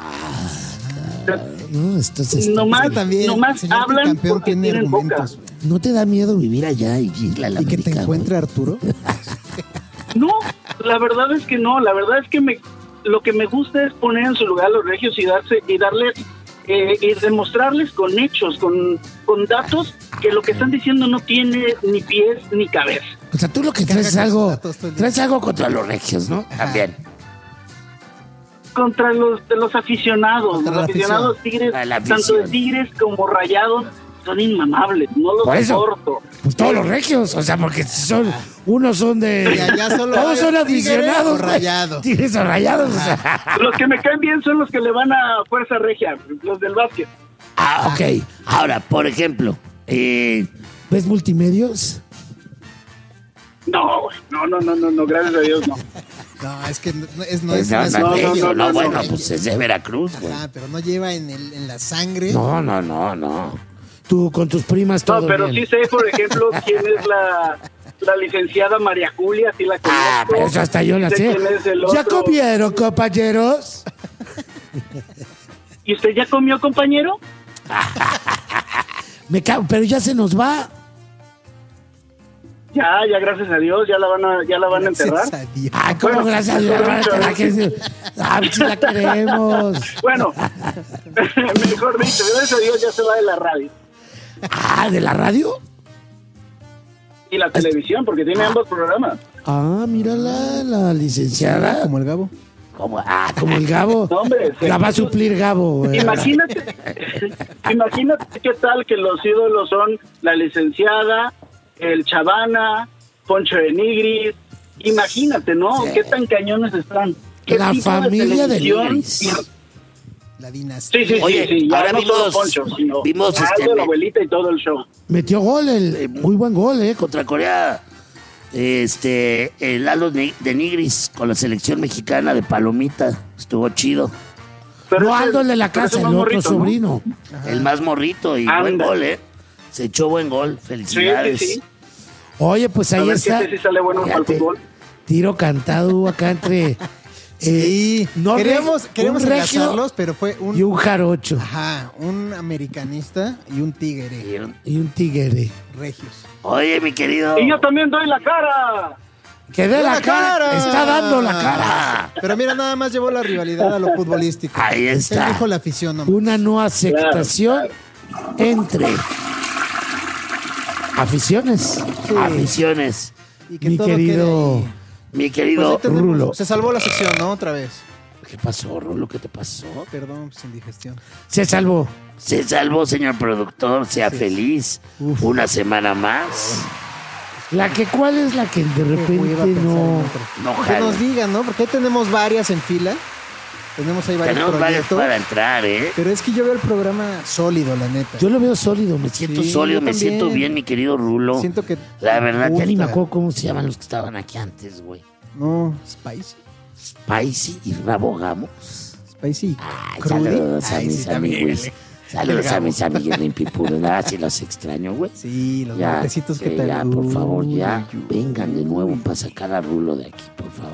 No, estás, estás- Nomás, También, nomás señor hablan campeón porque tiene tienen boca. argumentos. ¿No te da miedo vivir allá y ir a la ¿Y que te América, encuentre Arturo? No, la verdad es que no, la verdad es que me, lo que me gusta es poner en su lugar a los regios y darse y darles eh, y demostrarles con hechos, con, con datos, que lo que están diciendo no tiene ni pies ni cabeza. güey? O sea, tú lo que traes es Carga con sus algo, datos todo el día. traes algo contra los regios, ¿no? También. Contra los de los aficionados, Contra los la aficionados afición. tigres, A la tanto afición. de Tigres como Rayados, son inmamables, no los Por eso. soporto. Pues todos los regios, o sea, porque son, unos son de... Y allá solo todos hay son tigres aficionados. o güey. rayados. Tigres o rayados, o sea. Los que me caen bien son los que le van a Fuerza Regia, los del básquet. Ah, ok. Ahora, por ejemplo, eh, ¿ves multimedios? No, güey, no, no, no, no, no, gracias a Dios no. No, es que no es, no Pues es, no, no es no, un no, regio. no, no, no, bueno, no. pues es de Veracruz, güey. Ajá, pero no lleva en, el, en la sangre. No, no, no, no. Tú con tus primas todo No, pero bien. sí sé, por ejemplo, quién es la, la licenciada María Julia, sí la conozco. Ah, pero eso hasta yo la sé. quién es el ¿Ya otro. comieron, compañeros? ¿Y usted ya comió, compañero? Me cago, pero ya se nos va. Ya, ya, gracias a Dios, ya la van a, ya la van a enterrar. Gracias a Dios. Ah, ¿cómo Bueno, gracias a Dios? pero Ahora mucho, te la ¿eh? que- Ah, si la queremos. Bueno, mejor dicho, gracias a Dios ya se va de la radio Ah, ¿de la radio? y la televisión, porque tiene ambos programas. Ah, mírala, la licenciada. Como el Gabo. Como, ah, como el Gabo. No, hombre, sí. La va a suplir Gabo. güey. Imagínate, imagínate qué tal que los ídolos son la licenciada, el Chavana, Poncho de Nigris. Imagínate, ¿no? Sí. Qué tan cañones están. ¿Qué La tipo familia de televisión? Nigris. La dinastía. Sí, sí, sí, Oye, sí. Ya ahora no solo vimos- Poncho, sino vimos, Aldo, este, la me- abuelita y todo el show. Metió gol, el, eh, muy buen gol, ¿eh? Contra Corea. Este, el Lalo de de Nigris con la selección mexicana de Palomita. Estuvo chido. Pero No ese- Aldo el de la pero ese casa, el más otro morrito, ¿no? sobrino. El más morrito y buen Anda. gol, ¿eh? Se echó buen gol. Felicidades. Sí, sí, sí. Oye, pues A ahí ver si está. ese sí sale bueno para el Fíjate, fútbol. tiro cantado acá entre. Sí, no queríamos, re- queríamos un regio enlazarlos, pero fue un, y un jarocho. ajá, un americanista y un tigre, Y un, y un tigre. regios. Oye, mi querido. Y yo también doy la cara. Que dé la cara. Está dando la cara. Pero mira, nada más llevó la rivalidad a lo futbolístico. Ahí Él está. dijo la afición nomás. Una no aceptación entre aficiones. Sí. Aficiones. Y que Mi todo querido Mi querido Pues Rulo. Se salvó la sección, ¿no? Otra vez. ¿Qué pasó, Rulo? ¿Qué te pasó? Perdón, pues indigestión. Se salvó. Se salvó, señor productor. Sea Sí. feliz. Uf. Una semana más. La que, ¿cuál es la que de repente no... No que nos digan, ¿no? Porque ahí tenemos varias en fila. Tenemos ahí varios Tenemos varias proyectos. para entrar, ¿eh? Pero es que yo veo el programa sólido, la neta. Yo lo veo sólido, me Siento Sí, sólido, yo me también. siento bien, mi querido Rulo. Siento que La verdad, ya ni me gusta. acuerdo cómo se llaman los que estaban aquí antes, güey. No, Spicy. Spicy y Rabogamos. Spicy. Ay, Crudy. saludos a Ay, mis sí, también, amigos. güey. Saludos a Delgado. mis amigos limpipuros. Nada, si los extraño, güey. Sí, los Ya, golpecitos que que te ya, por favor, ya vengan de nuevo para sacar a Rulo de aquí, por favor.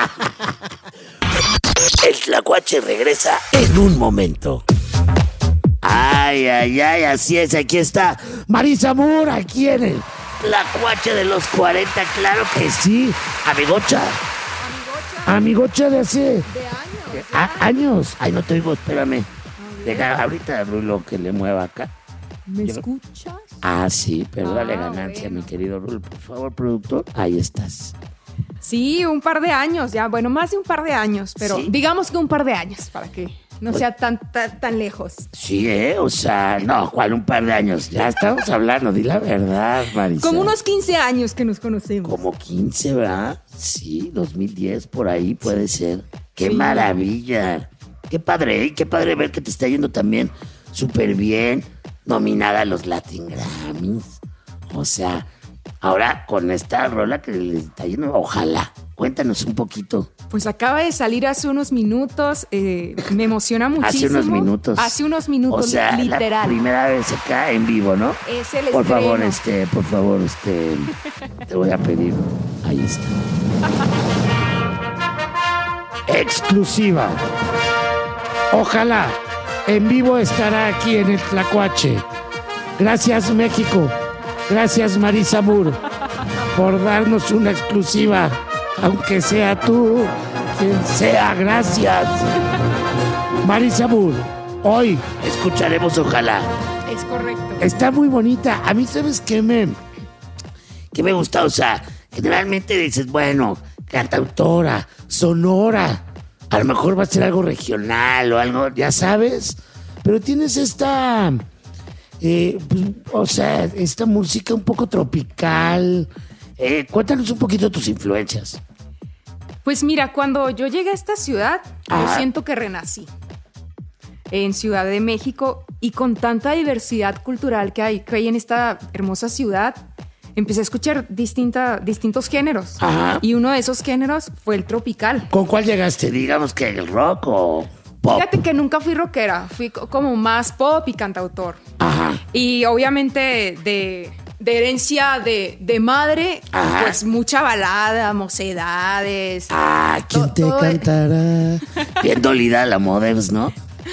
El Tlacuache regresa en un momento. Ay, ay, ay, así es, aquí está Marisa Moore, aquí en el Tlacuache de los cuarenta, claro que sí. Amigocha. Amigocha de hace... De años. A- años. Ay, no te oigo, espérame. Deja ahorita Rulo que le mueva acá. ¿Me Yo- escuchas? Ah, sí, pero dale Ah, ganancia, bueno. mi querido Rulo, por favor, productor. Ahí estás. Sí, un par de años, ya, bueno, más de un par de años, pero Sí. digamos que un par de años para que no sea tan, tan, tan lejos. Sí, ¿eh? O sea, no, ¿cuál un par de años? Ya estamos hablando, di la verdad, Marisa. Como unos quince años que nos conocemos. Como quince, ¿verdad? Sí, dos mil diez, por ahí puede ser. ¡Qué Sí. maravilla! Qué padre, ¿eh? Qué padre ver que te está yendo también súper bien. Nominada a los Latin Grammys. O sea, ahora con esta rola que le está yendo, ojalá. Cuéntanos un poquito. Pues acaba de salir hace unos minutos, eh, me emociona muchísimo. Hace unos minutos. Hace unos minutos, O sea, la literal. primera vez acá en vivo, ¿no? Es el Por estreno. favor, este, por favor, este, te voy a pedir. Ahí está. Exclusiva. Ojalá. En vivo estará aquí en el Tlacuache. Gracias, México. Gracias, Marisa Moore, por darnos una exclusiva. Aunque sea tú, quien sea, gracias. Marisa Moore, hoy escucharemos Ojalá. Es correcto. Está muy bonita. A mí, ¿sabes qué me, qué me gusta? O sea, generalmente dices, bueno, cantautora, sonora. A lo mejor va a ser algo regional o algo, ya sabes. Pero tienes esta, eh, pues, o sea, esta música un poco tropical. Eh, cuéntanos un poquito tus influencias. Pues mira, cuando yo llegué a esta ciudad, Ajá. yo siento que renací en Ciudad de México y con tanta diversidad cultural que hay, que hay en esta hermosa ciudad, empecé a escuchar distinta, distintos géneros. Ajá. Y uno de esos géneros fue el tropical. ¿Con cuál llegaste? Digamos que el rock o pop. Fíjate que nunca fui rockera, fui co- como más pop y cantautor. Ajá. Y obviamente de, de herencia de, de madre, Ajá. pues mucha balada, mocedades. Ah, ¿quién te todo- cantará? Bien dolida la Moders, ¿no?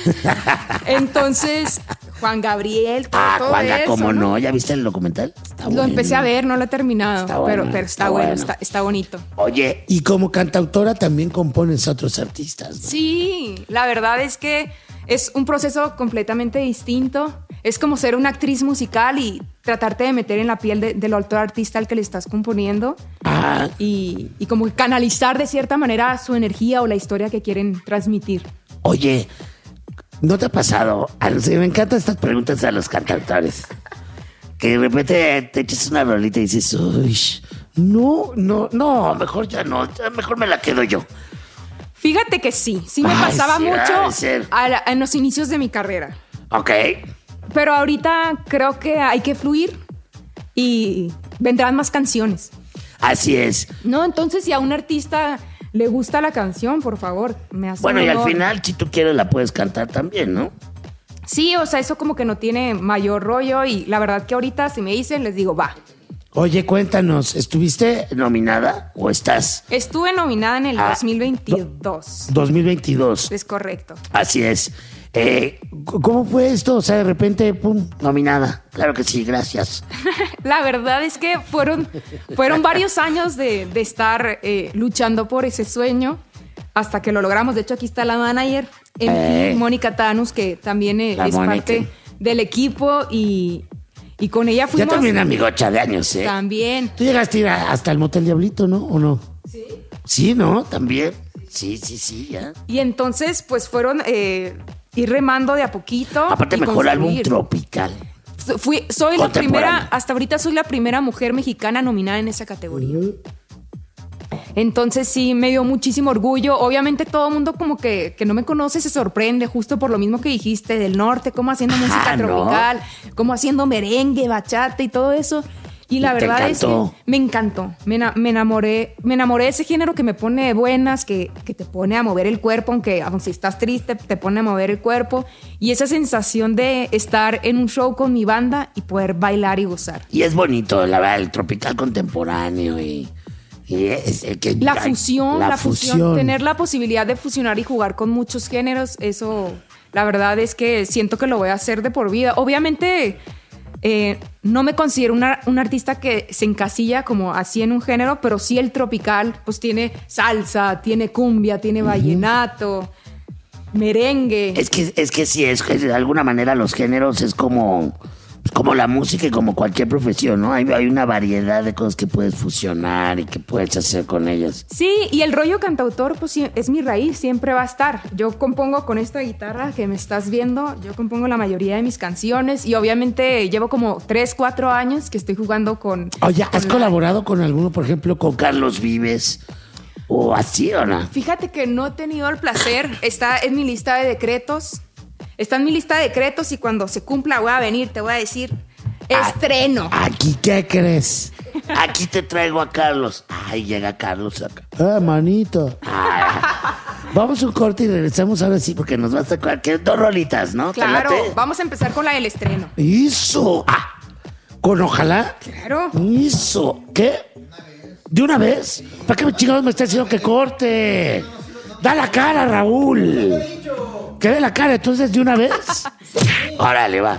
Entonces, Juan Gabriel, todo, Ah, todo Juanga, eso, ¿cómo ¿no? no? ¿Ya viste el documental? Está Lo bueno. empecé a ver, no lo he terminado, Está bueno, pero, pero está, está bueno, bueno. Está, está bonito. Oye, y como cantautora también compones a otros artistas, ¿no? Sí, la verdad es que es un proceso completamente distinto. Es como ser una actriz musical y tratarte de meter en la piel de- del otro artista al que le estás componiendo Ah, y, y como canalizar de cierta manera su energía o la historia que quieren transmitir. oye, ¿no te ha pasado? A los- me encantan estas preguntas a los cantautores. Que de repente te echas una rolita y dices, uy, no, no, no, mejor ya no, ya mejor me la quedo yo. Fíjate que sí, sí me Ay, pasaba sí, ha de mucho ser. a la- en los inicios de mi carrera. Ok. Pero ahorita creo que hay que fluir y vendrán más canciones. Así es. No, entonces si a un artista le gusta la canción, por favor, me hace Bueno, un y al honor. final, si tú quieres, la puedes cantar también, ¿no? Sí, o sea, eso como que no tiene mayor rollo y la verdad que ahorita si me dicen, les digo, va. Oye, cuéntanos, ¿estuviste nominada o estás Estuve nominada en el Ah, dos mil veintidós. dos mil veintidós? Es correcto. Así es. Eh, ¿Cómo fue esto? O sea, de repente, pum, nominada. Claro que sí, gracias. La verdad es que fueron, fueron varios años de, de estar eh, luchando por ese sueño hasta que lo logramos. De hecho, aquí está la manager, en Eh. fin, Mónica Tanus, que también eh, La es Mónica. parte del equipo y, y con ella Ya fuimos... también amigocha de años, ¿eh? También. Tú llegaste a ir a- hasta el Motel Diablito, ¿no? ¿O no? Sí. Sí, ¿no? También. Sí, sí, sí, ya. Y entonces, pues fueron eh, ir remando de a poquito. Aparte, mejor álbum tropical. Fui, soy la primera, hasta ahorita soy la primera mujer mexicana nominada en esa categoría. Uh-huh. Entonces sí, me dio muchísimo orgullo. Obviamente todo el mundo como que, que no me conoce se sorprende, justo por lo mismo que dijiste, del norte, como haciendo música ah, tropical, ¿no? Como haciendo merengue, bachata y todo eso. Y la verdad es que me encantó, me, me enamoré, me enamoré de ese género que me pone buenas, que, que te pone a mover el cuerpo, aunque, aunque si estás triste te pone a mover el cuerpo, y esa sensación de estar en un show con mi banda y poder bailar y gozar. Y es bonito, la verdad, el tropical contemporáneo y... y es el que, la fusión, la, la fusión, fusión, tener la posibilidad de fusionar y jugar con muchos géneros, eso la verdad es que siento que lo voy a hacer de por vida. Obviamente... Eh, no me considero una, una artista que se encasilla como así en un género, pero sí el tropical pues tiene salsa, tiene cumbia, tiene vallenato, uh-huh. merengue. Es que, es que sí, es que de alguna manera los géneros es como, como la música y como cualquier profesión, ¿no? Hay, hay una variedad de cosas que puedes fusionar y que puedes hacer con ellas. Sí, y el rollo cantautor pues es mi raíz, siempre va a estar. Yo compongo con esta guitarra que me estás viendo, yo compongo la mayoría de mis canciones y obviamente llevo como tres, cuatro años que estoy jugando con... Oye, ¿has con la... colaborado con alguno, por ejemplo, con Carlos Vives o así o no? Fíjate que no he tenido el placer, está en mi lista de decretos. Está en mi lista de decretos y cuando se cumpla voy a venir, te voy a decir estreno. ¿Aquí qué crees? Aquí te traigo a Carlos. Ay, llega Carlos acá. Ah, manito. Ay, vamos a un corte y regresamos ahora sí, porque nos va a tocar que dos rolitas, ¿no? Claro, vamos a empezar con la del estreno. ¡Eso! Ah, ¿con ojalá? Claro. ¡Eso! ¿Qué? ¿De una vez? ¿Para qué chingados me está diciendo que corte? ¡Da la cara, Raúl! ¿Que dé la cara entonces de una vez? Órale, va.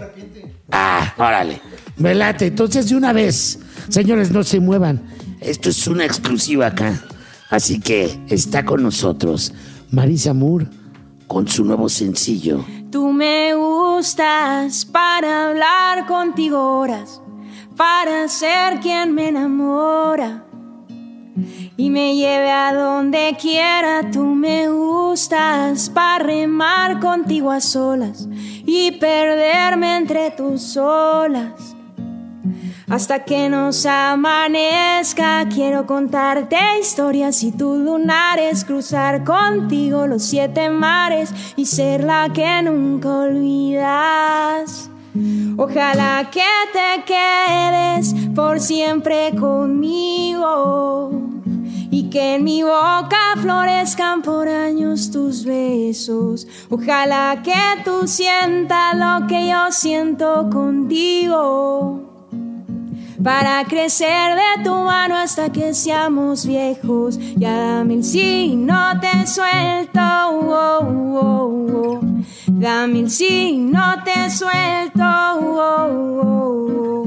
Ah, órale. Me late, entonces de una vez. Señores, no se muevan. Esto es una exclusiva acá. Así que está con nosotros Marisa Moore con su nuevo sencillo. Tú me gustas para hablar contigo horas, para ser quien me enamora y me lleve a donde quiera. Tú me gustas para remar contigo a solas y perderme entre tus olas hasta que nos amanezca. Quiero contarte historias y tus lunares, cruzar contigo los siete mares y ser la que nunca olvidas. Ojalá que te quedes por siempre conmigo y que en mi boca florezcan por años tus besos. Ojalá que tú sientas lo que yo siento contigo, para crecer de tu mano hasta que seamos viejos. Ya dame el sí, no te suelto. Oh, oh, oh. Dame el sí, no te suelto. Oh, oh, oh.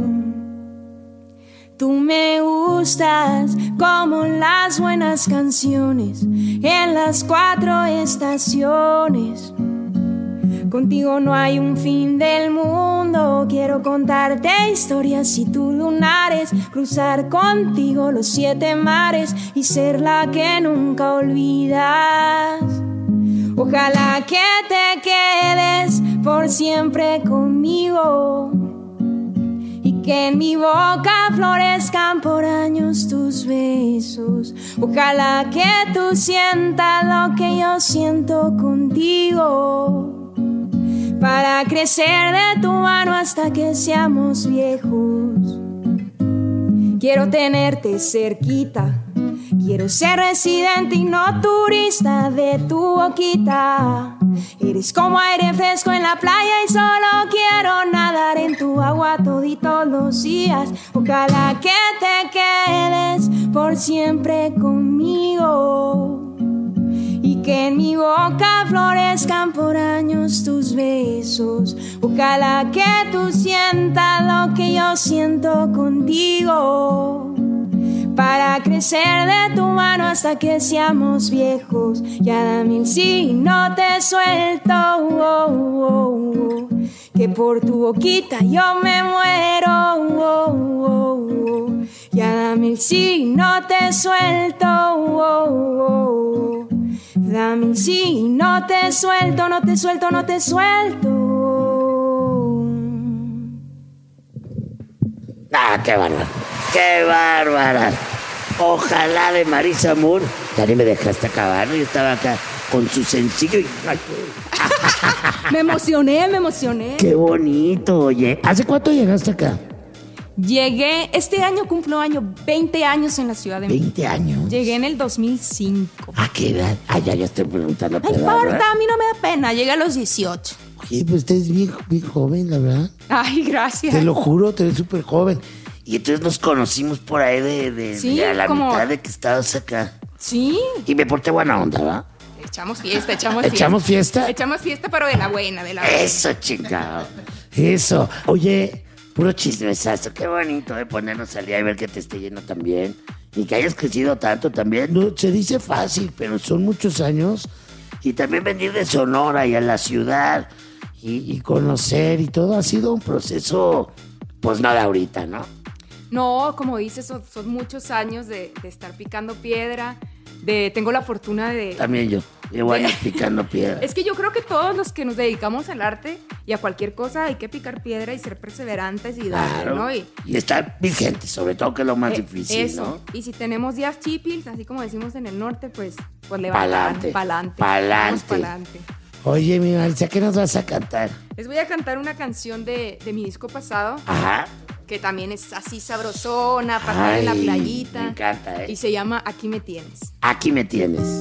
Tú me gustas como las buenas canciones en las cuatro estaciones. Contigo no hay un fin del mundo. Quiero contarte historias y tus lunares, cruzar contigo los siete mares y ser la que nunca olvidas. Ojalá que te quedes por siempre conmigo y que en mi boca florezcan por años tus besos. Ojalá que tú sientas lo que yo siento contigo, para crecer de tu mano hasta que seamos viejos. Quiero tenerte cerquita, quiero ser residente y no turista de tu boquita. Eres como aire fresco en la playa y solo quiero nadar en tu agua toditos los días. Ojalá que te quedes por siempre conmigo y que en mi boca florezcan por años tus besos. Ojalá que tú sientas lo que yo siento contigo, para crecer de tu mano hasta que seamos viejos. Ya dame el sí, no te suelto. Oh, oh, oh. Que por tu boquita yo me muero. Oh, oh, oh. Ya dame el el sí, no te suelto. Oh, oh. Dame el sí, no te suelto, no te suelto, no te suelto. Ah, qué bárbara, qué bárbara. Ojalá de Marisa Moore. Ya ni me dejaste acabar, ¿no? Yo estaba acá con su sencillo y... Ay, me emocioné, me emocioné. Qué bonito, oye. ¿Hace cuánto llegaste acá? Llegué, este año cumplo año, veinte años en la Ciudad de México. ¿veinte años? Llegué en el dos mil cinco. ¿A qué edad? Ah, ya, ya estoy preguntando. No importa, a mí no me da pena, llegué a los dieciocho. Oye, pues usted es bien, bien joven, la verdad. Ay, gracias. Te lo juro, te ves súper joven. Y entonces nos conocimos por ahí de, de, sí, de a la como... mitad de que estabas acá. Sí. Y me porté buena onda, ¿va? Echamos fiesta, echamos fiesta. ¿Echamos fiesta? Echamos fiesta, pero de la buena, de la buena. Eso, chingado. Eso. Oye, puro chismesazo. Qué bonito de ponernos al día y ver que te esté yendo tan bien. Y que hayas crecido tanto también. No, se dice fácil, pero son muchos años. Y también venir de Sonora y a la ciudad y, y conocer y todo ha sido un proceso, pues no de ahorita, ¿no? No, como dices, son, son muchos años de, de estar picando piedra. De, tengo la fortuna de... También yo, llevo años picando piedra. Es que yo creo que todos los que nos dedicamos al arte y a cualquier cosa hay que picar piedra y ser perseverantes y darle, claro, ¿no? Y, y estar vigente, sobre todo, que es lo más eh, difícil, eso. ¿no? Y si tenemos días chipils, así como decimos en el norte, pues, pues levantar, Pa'lante, pa'lante. pa'lante. Pa'lante. Oye, mi Marisa, ¿qué nos vas a cantar? Les voy a cantar una canción de, de mi disco pasado. Ajá. Que también es así sabrosona, para estar en la playita. Me encanta, ¿eh? Y se llama Aquí me tienes. Aquí me tienes.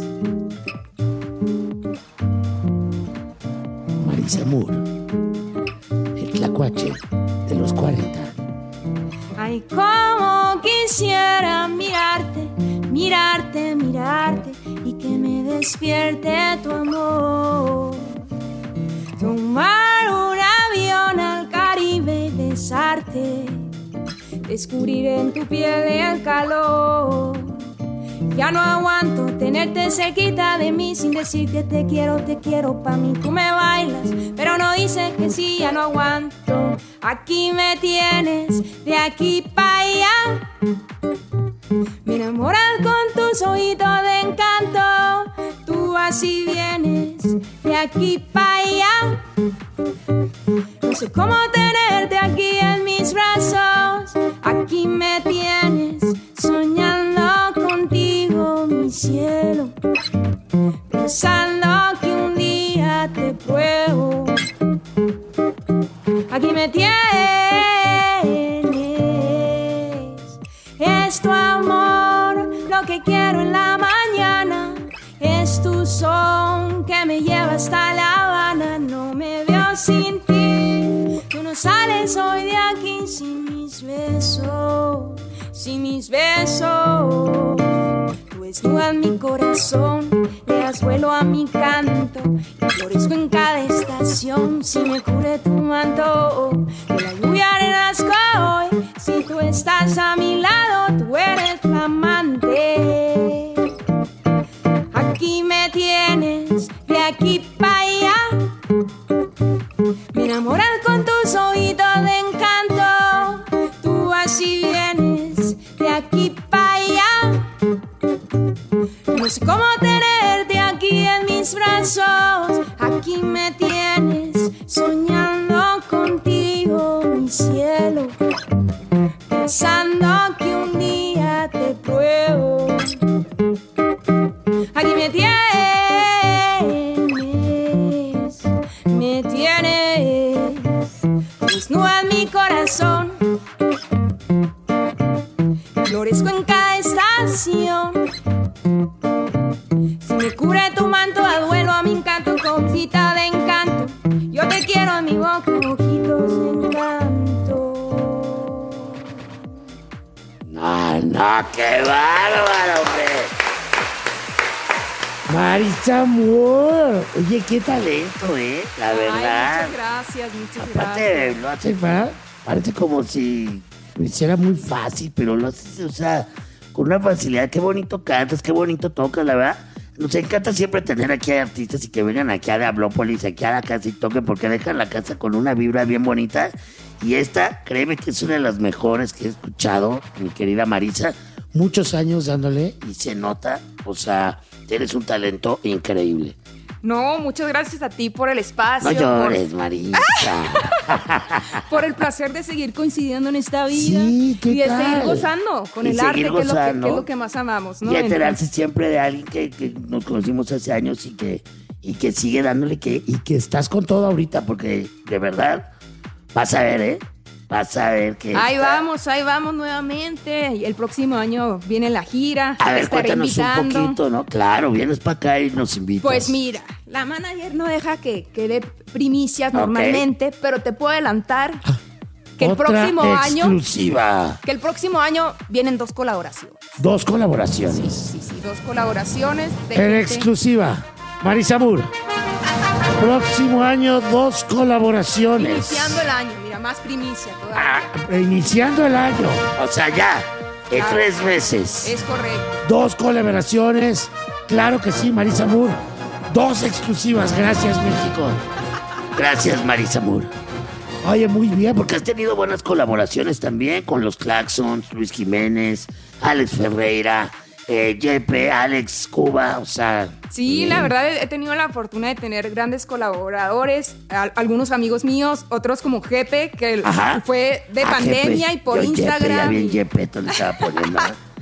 Marisa Moore, el tlacuache de los cuarenta. Ay, cómo quisiera mirarte, mirarte, mirarte y que me despierte tu amor. Tomar un avión al Caribe y besarte, descubrir en tu piel el calor. Ya no aguanto tenerte cerquita de mí sin decir que te quiero, te quiero pa' mí. Tú me bailas, pero no dices que sí, ya no aguanto. Aquí me tienes, de aquí pa' allá. Me enamoras con tus ojitos de encanto. Tú así vienes, de aquí pa' allá. No sé cómo tenerte aquí en mis brazos. Aquí me tienes, soñando contigo, mi cielo. Pensando que un día te pruebo. Aquí me tienes. Es tu amor lo que quiero en la mañana. Es tu son que me lleva hasta La Habana. No me veo sin ti. Tú no sales hoy de aquí sin mis besos, sin mis besos. Tú desnudas mi corazón, le das vuelo a mi canto. Y florezco en cada estación si me cubre tu manto. De la lluvia renazco hoy, si tú estás a mi lado, tú eres flamante. Aquí me tienes, de aquí pa' allá. Me enamoras con tus ojitos de encanto. Tú así vienes, de aquí pa' allá. No sé cómo tenerte aquí en mis brazos. Aquí me tienes, soñando contigo, mi cielo. Pensando que un día te pruebo. Aquí me tienes, me tienes. Desnuda mi corazón, florezco en cada estación. Si me cubre tu manto, a duelo a mi encanto, con cita de encanto. Yo te quiero en mi boca, ojitos de encanto. No, no, qué bárbaro, hombre. Marisa Moore. Oye, qué talento, ¿eh? La Ay, verdad. muchas gracias, muchas Aparte, gracias. lo hace, pa- parece como si lo hiciera muy fácil, pero lo haces, o sea, con una facilidad. Qué bonito cantas, qué bonito tocas, la verdad. Nos encanta siempre tener aquí a artistas y que vengan aquí a Hablópolis, aquí a la casa y toquen, porque dejan la casa con una vibra bien bonita. Y esta, créeme que es una de las mejores que he escuchado, mi querida Marisa. muchos años dándole y se nota, o sea, tienes un talento increíble. No, muchas gracias a ti por el espacio. No llores, por... Marisa. Por el placer de seguir coincidiendo en esta vida. Sí, ¿qué y de tal? seguir gozando con Y el arte, seguir que es, lo que, gozando. que es lo que más amamos, ¿no? Y enterarse Entonces, siempre de alguien que, que nos conocimos hace años y que, y que sigue dándole que, y que estás con todo ahorita, porque de verdad vas a ver, ¿eh? Vas a ver que... ahí está- vamos, ahí vamos nuevamente. Y el próximo año viene la gira. A te ver, estaré cuéntanos un invitando. poquito, ¿no? Claro, vienes para acá y nos invitas. Pues mira, la manager no deja que, que dé primicias Ok. normalmente, pero te puedo adelantar que el Otra próximo año, exclusiva. que el próximo año vienen dos colaboraciones. Dos colaboraciones. Sí, sí, dos colaboraciones. De En gente- exclusiva, Marisa Moore. Próximo año, dos colaboraciones. Iniciando el año, mira, más primicia todavía. Ah, Iniciando el año. O sea, ya, en Claro. tres meses. Es correcto. Dos colaboraciones. Claro que sí, Marisa Moore. Dos exclusivas. Gracias, México. Gracias, Marisa Moore. Oye, muy bien, porque has tenido buenas colaboraciones también con los Claxons, Luis Jiménez, Alex Ferreira, eh, Jepe, Alex Cuba, o sea... Sí, bien. la verdad he he tenido la fortuna de tener grandes colaboradores, al- algunos amigos míos, otros como Jepe, que el- Ajá. fue de Ah, pandemia Jepe. y por Yo Jepe, ya Instagram. bien Jepe, le estaba poniendo.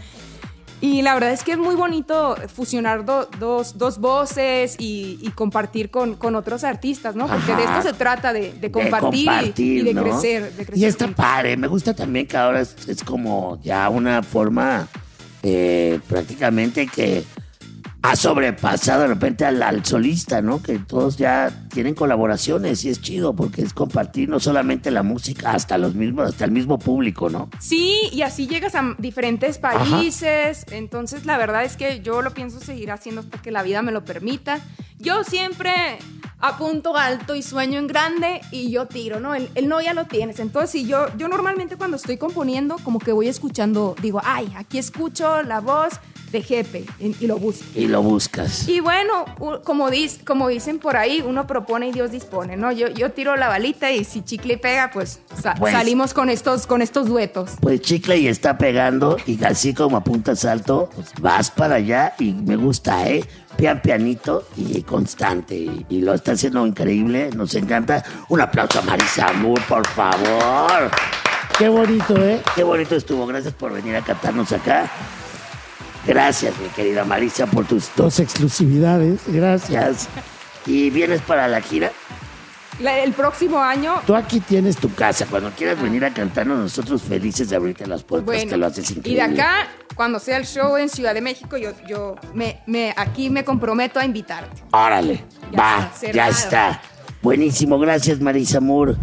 Y la verdad es que es muy bonito fusionar do- dos, dos voces y, y compartir con, con otros artistas, ¿no? Porque Ajá. de esto se trata, de, de compartir, y- compartir, y, de ¿no? crecer. De crecer Y está juntos. padre, me gusta también que ahora es, es como ya una forma eh, prácticamente que ha sobrepasado de repente al, al solista, ¿no? Que todos ya tienen colaboraciones y es chido porque es compartir no solamente la música, hasta los mismos, hasta el mismo público, ¿no? Sí, y así llegas a diferentes países. Entonces, la verdad es que yo lo pienso seguir haciendo hasta que la vida me lo permita. Yo siempre apunto alto y sueño en grande y yo tiro, ¿no? El, el no ya lo tienes. Entonces, si yo, yo normalmente cuando estoy componiendo, como que voy escuchando, digo, ay, aquí escucho la voz de Jepe y, y lo busco. Y lo buscas. Y bueno, u- como, dis- como dicen por ahí, uno propone y Dios dispone, ¿no? Yo, yo tiro la balita y si chicle y pega, pues, sa- Pues- salimos con estos, con estos duetos. Pues chicle y está pegando y así como apuntas alto, pues vas para allá y me gusta, ¿eh? Pian pianito y constante. Y, y lo está haciendo increíble, nos encanta. Un aplauso a Marisa Moore, por favor. Qué bonito, ¿eh? Qué bonito estuvo. Gracias por venir a cantarnos acá. Gracias, mi querida Marisa, por tus dos exclusividades. Gracias. ¿Y vienes para la gira? La- el próximo año, Tú aquí tienes tu casa. Cuando quieras venir a cantarnos, nosotros felices de abrirte las puertas, bueno, que lo haces y de increíble. acá, cuando sea el show en Ciudad de México, yo, yo me, me, aquí me comprometo a invitarte. Órale, Ya va, está, ya cerrado. está. Buenísimo, gracias Marisa Moore.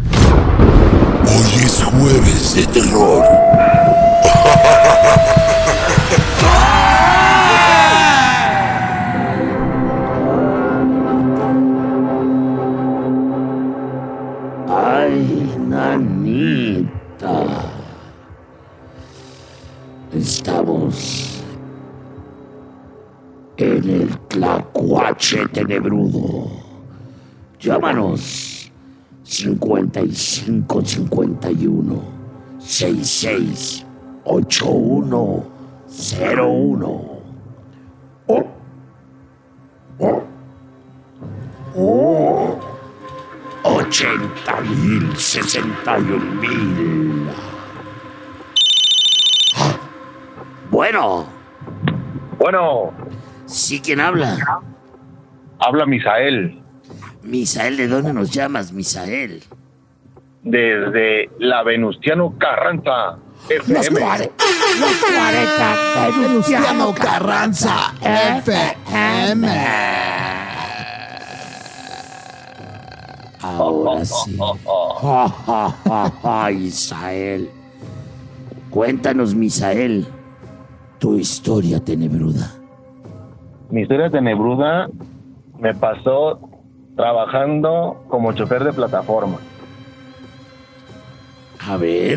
Hoy es jueves de terror. Ay, nanita. Estamos en el Tlacuache Tenebrudo. Llámanos cincuenta y cinco cincuenta y uno sesenta y seis ochenta y uno cero uno. Oh. Oh. Oh. ochenta mil, sesenta y un mil. Bueno. Bueno. Sí, ¿quién habla? Habla Misael, Misael, ¿de dónde nos llamas, Misael? desde la Venustiano Carranza. F Los M. cuare- los cuarenta, Venustiano Carranza, F M. Ahora sí. Ja, ja, ja, ja, Misael. Cuéntanos, Misael, tu historia tenebruda. Mi historia tenebruda me pasó trabajando como chofer de plataforma. A ver.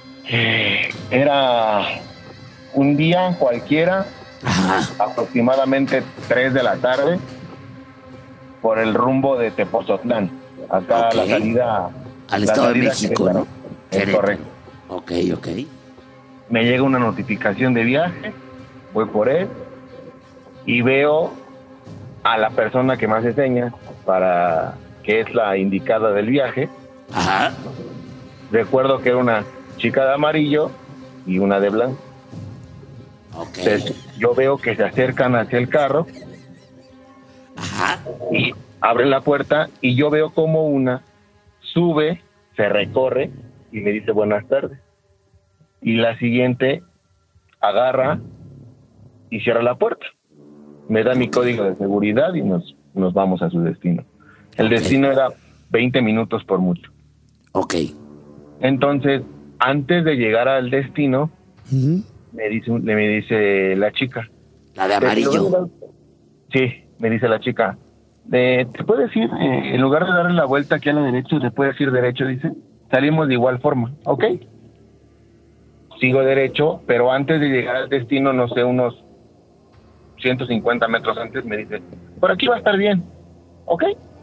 Era un día cualquiera, aproximadamente tres de la tarde, por el rumbo de Tepozotlán, acá Ok. la salida Al la Estado de salida México, Querétaro. ¿no? Es Querétaro. correcto. Ok, ok. Me llega una notificación de viaje voy por él y veo a la persona que me hace señas para que es la indicada del viaje. Ajá. Recuerdo que era una chica de amarillo y una de blanco. Okay. Entonces, yo veo que se acercan hacia el carro. Ajá. Y abren la puerta y yo veo como una sube, se recorre y me dice buenas tardes. Y la siguiente agarra y cierra la puerta. Me da mi código de seguridad y nos, nos vamos a su destino. El okay. destino era veinte minutos por mucho. Ok. Entonces, antes de llegar al destino, uh-huh. me dice me dice la chica. La de amarillo. Sí, me dice la chica. Eh, ¿Te puedes ir? Eh, en lugar de darle la vuelta aquí a la derecha, ¿te puedes ir derecho? Dice. Salimos de igual forma. Ok. Sigo derecho, pero antes de llegar al destino, no sé, unos ciento cincuenta metros antes, me dice, por aquí va a estar bien. Ok.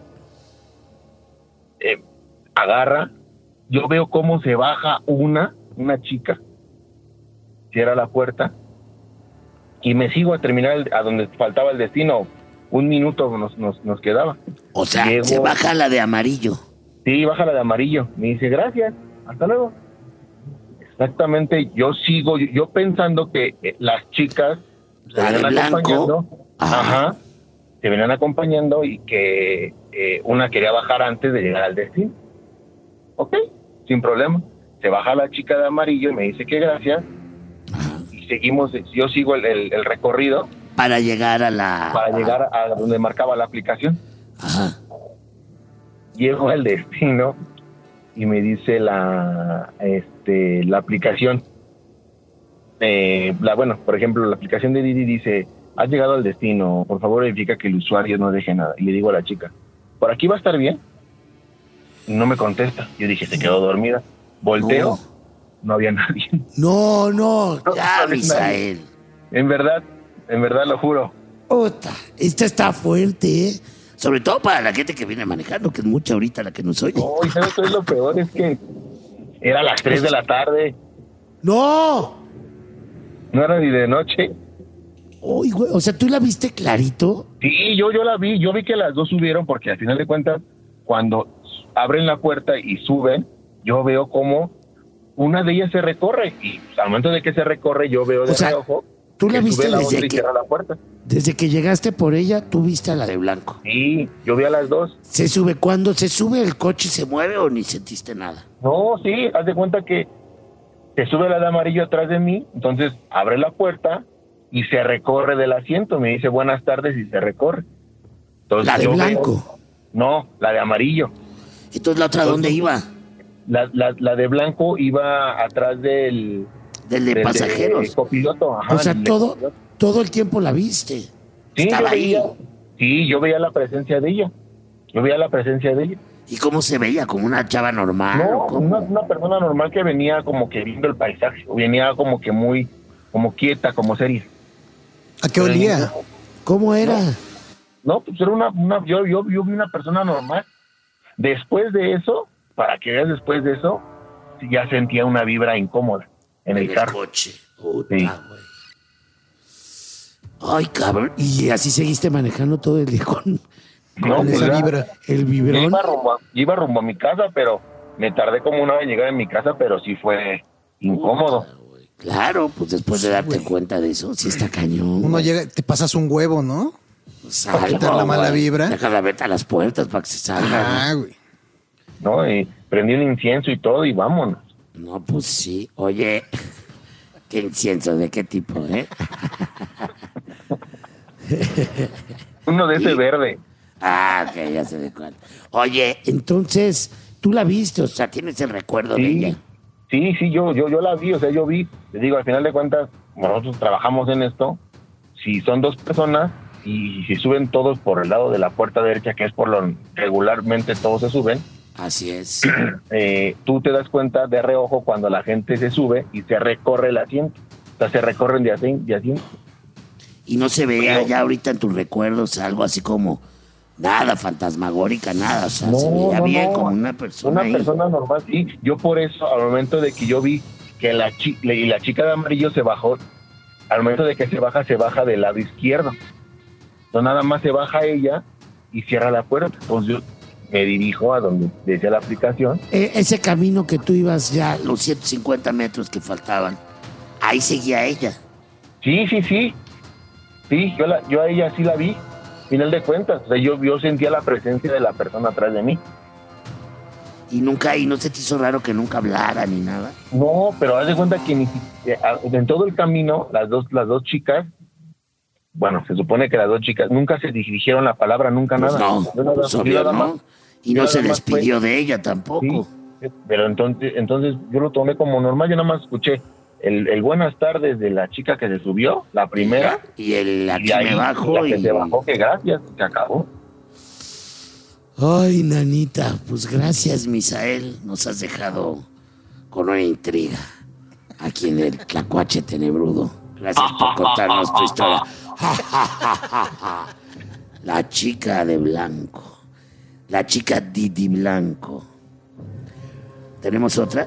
Eh, agarra. Yo veo cómo se baja una, una chica, cierra la puerta y me sigo a terminar el, a donde faltaba el destino. Un minuto nos, nos, nos quedaba. O sea, Llego, se baja la de amarillo. Sí, baja la de amarillo. Me dice, gracias, hasta luego. Exactamente, yo sigo, yo, yo pensando que eh, las chicas la se venían acompañando. Ajá. Ajá. Se venían acompañando y que eh, una quería bajar antes de llegar al destino. Ok, sin problema. Se baja la chica de amarillo y me dice que gracias. Ajá. Y seguimos, yo sigo el, el, el recorrido. Para llegar a la... Para llegar a donde marcaba la aplicación. Ajá. Llego al destino y me dice la, este, la aplicación. Eh, la, bueno, por ejemplo, la aplicación de Didi dice, has llegado al destino, por favor verifica que el usuario no deje nada. Y le digo a la chica, ¿por aquí va a estar bien? No me contesta. Yo dije, se quedó dormida. Volteo, no, no había nadie. No, no, no ya, Misael. En verdad, en verdad lo juro. Ota, esta está fuerte, ¿eh? Sobre todo para la gente que viene manejando, que es mucha ahorita la que nos oye. No, y sabes qué es lo peor, es que era a las tres de la tarde. ¡No! No era ni de noche. Uy, güey, o sea, ¿tú la viste clarito? Sí, yo, yo la vi, yo vi que las dos subieron porque al final de cuentas, cuando abren la puerta y suben, yo veo como una de ellas se recorre y al momento de que se recorre yo veo de reojo. ¿Tú la viste la desde que, la puerta. desde que llegaste por ella, tú viste a la de blanco? Sí, yo vi a las dos. ¿Se sube cuando se sube el coche y se mueve o ni sentiste nada? No, sí, haz de cuenta que se sube la de amarillo atrás de mí, entonces abre la puerta y se recorre del asiento, me dice buenas tardes y se recorre. Entonces, ¿La de blanco? Veo, no, la de amarillo. ¿Entonces la otra dónde iba? La, la, la de blanco iba atrás del... Del de del pasajeros. De copiloto, ajá, o sea, todo, todo el tiempo la viste. Sí, Estaba yo veía, ahí. Sí, yo veía la presencia de ella. Yo veía la presencia de ella. ¿Y cómo se veía? ¿Como una chava normal? No, una, una persona normal que venía como que viendo el paisaje. O venía como que muy, como quieta, como seria. ¿A qué olía? ¿Cómo era? No, no, pues era una, una yo, yo, yo vi una persona normal. Después de eso, para que veas después de eso, ya sentía una vibra incómoda en el en carro. El coche. Puta, sí. Ay, cabrón. ¿Y así seguiste manejando todo el día con, con no, esa pues vibra? El vibrón. Iba rumbo, a, iba rumbo a mi casa, pero me tardé como una hora en llegar a mi casa, pero sí fue incómodo. Puta, claro, pues después de darte sí, cuenta de eso, sí está cañón. Uno llega, te pasas un huevo, ¿no? Pues para algo, quitar la mala güey. vibra. Deja la veta a las puertas para que se salga. Ah, güey. No, y prendí un incienso y todo y vámonos. No, pues sí. Oye, ¿qué incienso? ¿De qué tipo, eh? Uno de ese ¿Y? verde. Ah, ok, ya sé de cuál. Oye, entonces, ¿tú la viste? O sea, ¿tienes el recuerdo sí, de ella? Sí, sí, yo, yo, yo la vi, o sea, yo vi. Les digo, al final de cuentas, nosotros trabajamos en esto. Si son dos personas y si suben todos por el lado de la puerta derecha, que es por lo regularmente todos se suben. Así es. Eh, tú te das cuenta de reojo cuando la gente se sube y se recorre el asiento. O sea, se recorren de asiento. De asiento. Y no se veía ya ahorita en tus recuerdos algo así como nada fantasmagórica, nada. O sea, no, se veía no, bien no. como una persona. Una ahí. persona normal, sí. Yo por eso, al momento de que yo vi que la, chi- y la chica de amarillo se bajó al momento de que se baja, se baja del lado izquierdo. Entonces nada más se baja ella y cierra la puerta. Entonces yo me dirijo a donde decía la aplicación. Eh, ese camino que tú ibas ya, los ciento cincuenta metros que faltaban, ahí seguía ella. Sí, sí, sí. Sí, yo, la, yo a ella sí la vi. Final de cuentas, o sea, yo, yo sentía la presencia de la persona atrás de mí. Y nunca, y no se te hizo raro que nunca hablara ni nada. No, pero haz de cuenta que ni, en todo el camino, las dos, las dos chicas, bueno, se supone que las dos chicas nunca se dirigieron la palabra, nunca Pues nada. no, Yo nada- pues yo obvio, nada ¿no? más- Y yo no se nada más despidió fue- de ella tampoco. Sí, pero entonces, entonces yo lo tomé como normal, yo nada más escuché el, el buenas tardes de la chica que se subió, la primera. Y el aquí ahí, me bajo la que y... se bajó, que gracias, se acabó. Ay, nanita, pues gracias, Misael. Nos has dejado con una intriga aquí en el Tlacuache Tenebrudo. Gracias por contarnos tu historia. La chica de blanco. La chica Didi Blanco. ¿Tenemos otra?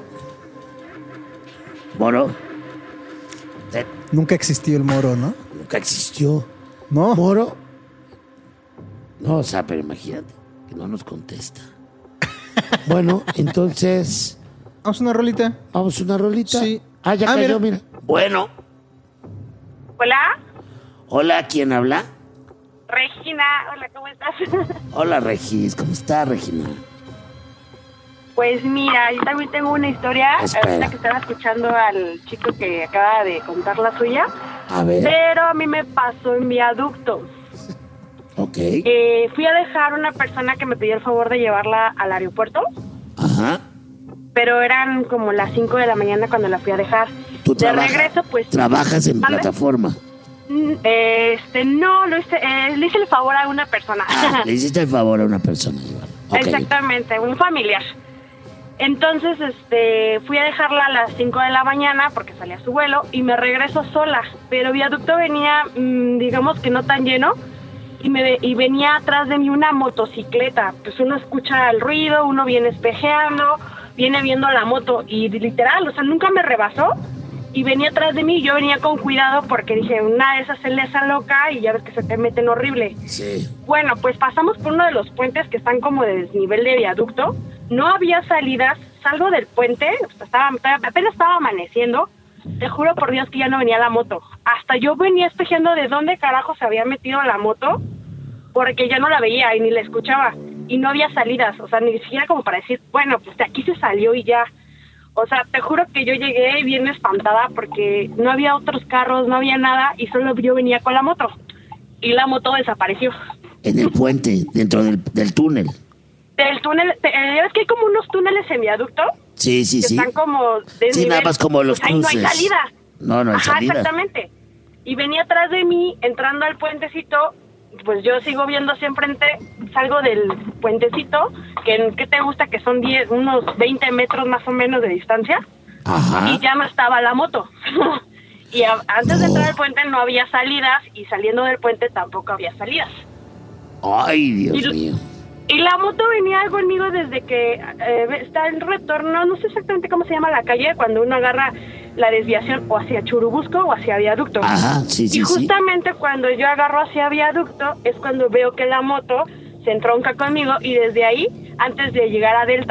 ¿Moro? Te- Nunca existió el moro, ¿no? Nunca existió. ¿No? ¿Moro? No, o sea, pero imagínate que no nos contesta. Bueno, entonces... Vamos a una rolita. Vamos a una rolita. Sí. Ah, ya Ah, cayó, mira. mira. Bueno. Hola, Hola, ¿quién habla? Regina. Hola, ¿cómo estás? Hola, Regis. ¿Cómo está, Regina? Pues mira, yo también tengo una historia. Espera. Ahorita que estaba escuchando al chico que acaba de contar la suya. A ver. Pero a mí me pasó en viaducto. Ok. Eh, fui a dejar una persona que me pidió el favor de llevarla al aeropuerto. Ajá. Pero eran como las cinco de la mañana cuando la fui a dejar. ¿Tú de trabajas- regreso, pues... ¿Trabajas en ¿Mande? plataforma? Mm, Este, no, lo hice, eh, le hice el favor a una persona. Ah, le hiciste el favor a una persona, Iván. Ok. Exactamente, un familiar. Entonces, este, fui a dejarla a las cinco de la mañana porque salía su vuelo y me regreso sola. Pero viaducto venía, mmm, digamos que no tan lleno, y, me, ve- y venía atrás de mí una motocicleta. Pues uno escucha el ruido, uno viene espejeando, viene viendo la moto y literal, o sea, nunca me rebasó. Y venía atrás de mí, yo venía con cuidado porque dije, una de esas se le hace loca y ya ves que se te meten horrible. Sí. Bueno, pues pasamos por uno de los puentes que están como de desnivel de viaducto. No había salidas, salgo del puente, estaba, apenas estaba amaneciendo. Te juro por Dios que ya no venía la moto. Hasta yo venía espejeando de dónde carajo se había metido la moto, porque ya no la veía y ni la escuchaba. Y no había salidas, o sea, ni siquiera como para decir, bueno, pues de aquí se salió y ya. O sea, te juro que yo llegué bien espantada porque no había otros carros, no había nada y solo yo venía con la moto. Y la moto desapareció. En el puente, dentro del, del túnel. Del túnel, te- ¿ves que hay como unos túneles en viaducto? Sí, sí, que sí. están como de Sí, nada más como los pues ahí no hay cruces. salida. No, no hay Ajá, salida. exactamente. Y venía atrás de mí, entrando al puentecito, pues yo sigo viendo hacia enfrente, salgo del puentecito, que ¿qué te gusta? Que son diez, unos veinte metros más o menos de distancia, Ajá. y ya no estaba la moto. Y a- antes de entrar al puente no había salidas, y saliendo del puente tampoco había salidas. Ay, Dios Y- mío. Y la moto venía conmigo desde que eh, está en retorno, no sé exactamente cómo se llama la calle, cuando uno agarra la desviación o hacia Churubusco o hacia Viaducto. Ajá, sí, sí, Y sí. justamente cuando yo agarro hacia Viaducto es cuando veo que la moto se entronca conmigo y desde ahí, antes de llegar a Delta,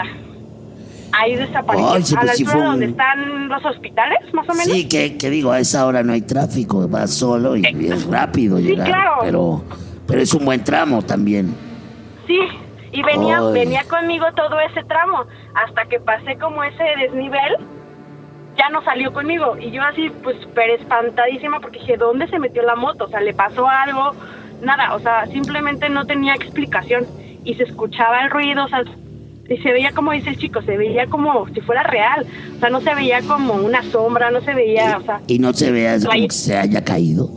ahí desapareció. Ay, sí, a la pues sí altura fue un- donde están los hospitales, más o menos. Sí, que, que digo, a esa hora no hay tráfico, vas solo y es rápido sí, llegar. claro. Pero, pero es un buen tramo también. Sí, y venía, Ay. venía conmigo todo ese tramo, hasta que pasé como ese desnivel, ya no salió conmigo, y yo así, pues, súper espantadísima, porque dije, ¿dónde se metió la moto? O sea, ¿le pasó algo? Nada, o sea, simplemente no tenía explicación, y se escuchaba el ruido, o sea, y se veía como dice el chico, se veía como si fuera real, o sea, no se veía como una sombra, no se veía, o sea... Y no se vea como traía- que se haya caído.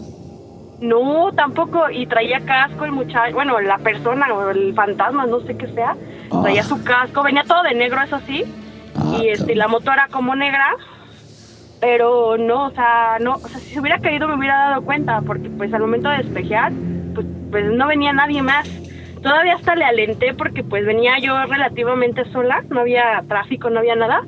No, tampoco, y traía casco el muchacho, bueno, la persona o el fantasma, no sé qué sea, traía su casco, venía todo de negro, eso sí, y este, la moto era como negra, pero no, o sea, no, o sea, si se hubiera caído me hubiera dado cuenta, porque pues al momento de despejar, pues, pues no venía nadie más. Todavía hasta le alenté porque pues venía yo relativamente sola, no había tráfico, no había nada,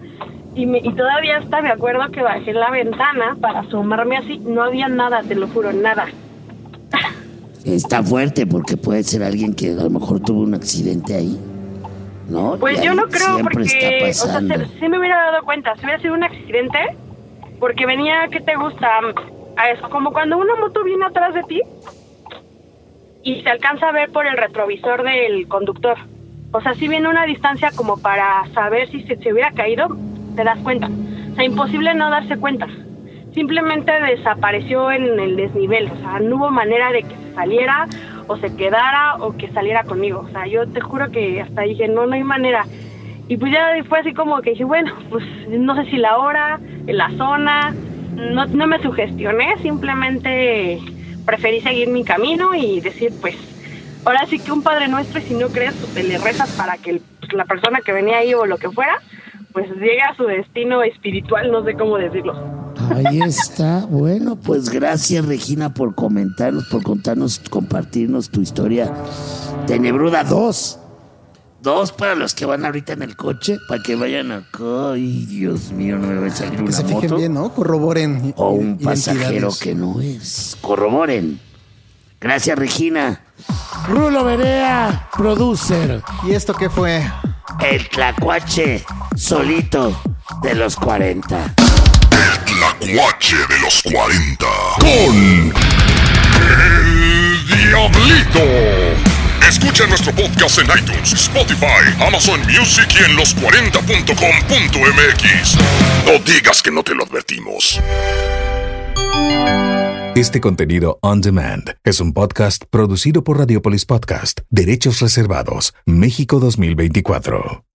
Y, me, y todavía hasta me acuerdo que bajé la ventana para asomarme así. No había nada, te lo juro, nada. Está fuerte porque puede ser alguien que a lo mejor tuvo un accidente ahí, ¿no? Pues y yo no creo porque, o sea, se, sí me hubiera dado cuenta. Si hubiera sido un accidente, porque venía, ¿qué te gusta? A eso, como cuando una moto viene atrás de ti y se alcanza a ver por el retrovisor del conductor. O sea, sí viene una distancia como para saber si se, se hubiera caído, te das cuenta. O sea, imposible no darse cuenta. Simplemente desapareció en el desnivel. O sea, no hubo manera de que se saliera o se quedara o que saliera conmigo. O sea, yo te juro que hasta dije, no, no hay manera. Y pues ya fue así como que dije, bueno, pues no sé si la hora, la zona, no, no me sugestioné, simplemente preferí seguir mi camino y decir, pues, ahora sí que un Padre Nuestro, y si no crees, pues te le rezas para que el, pues, la persona que venía ahí o lo que fuera, pues llegue a su destino espiritual, no sé cómo decirlo. Ahí está. Bueno, pues gracias, Regina, por comentarnos, por contarnos, compartirnos tu historia tenebruda. Dos. Dos para los que van ahorita en el coche, para que vayan acá. Ay, Dios mío, no me va a salir que una se moto. fijen bien, ¿no? Corroboren. O un pasajero que no es. Corroboren. Gracias, Regina. Rulo Berea, producer. ¿Y esto qué fue? El tlacuache solito de los cuarenta. El tlacuache de los cuarenta. Con El Diablito. Escucha nuestro podcast en iTunes, Spotify, Amazon Music y en los cuarenta punto com punto m x. No digas que no te lo advertimos. Este contenido on demand es un podcast producido por Radiopolis Podcast, Derechos Reservados, México dos mil veinticuatro.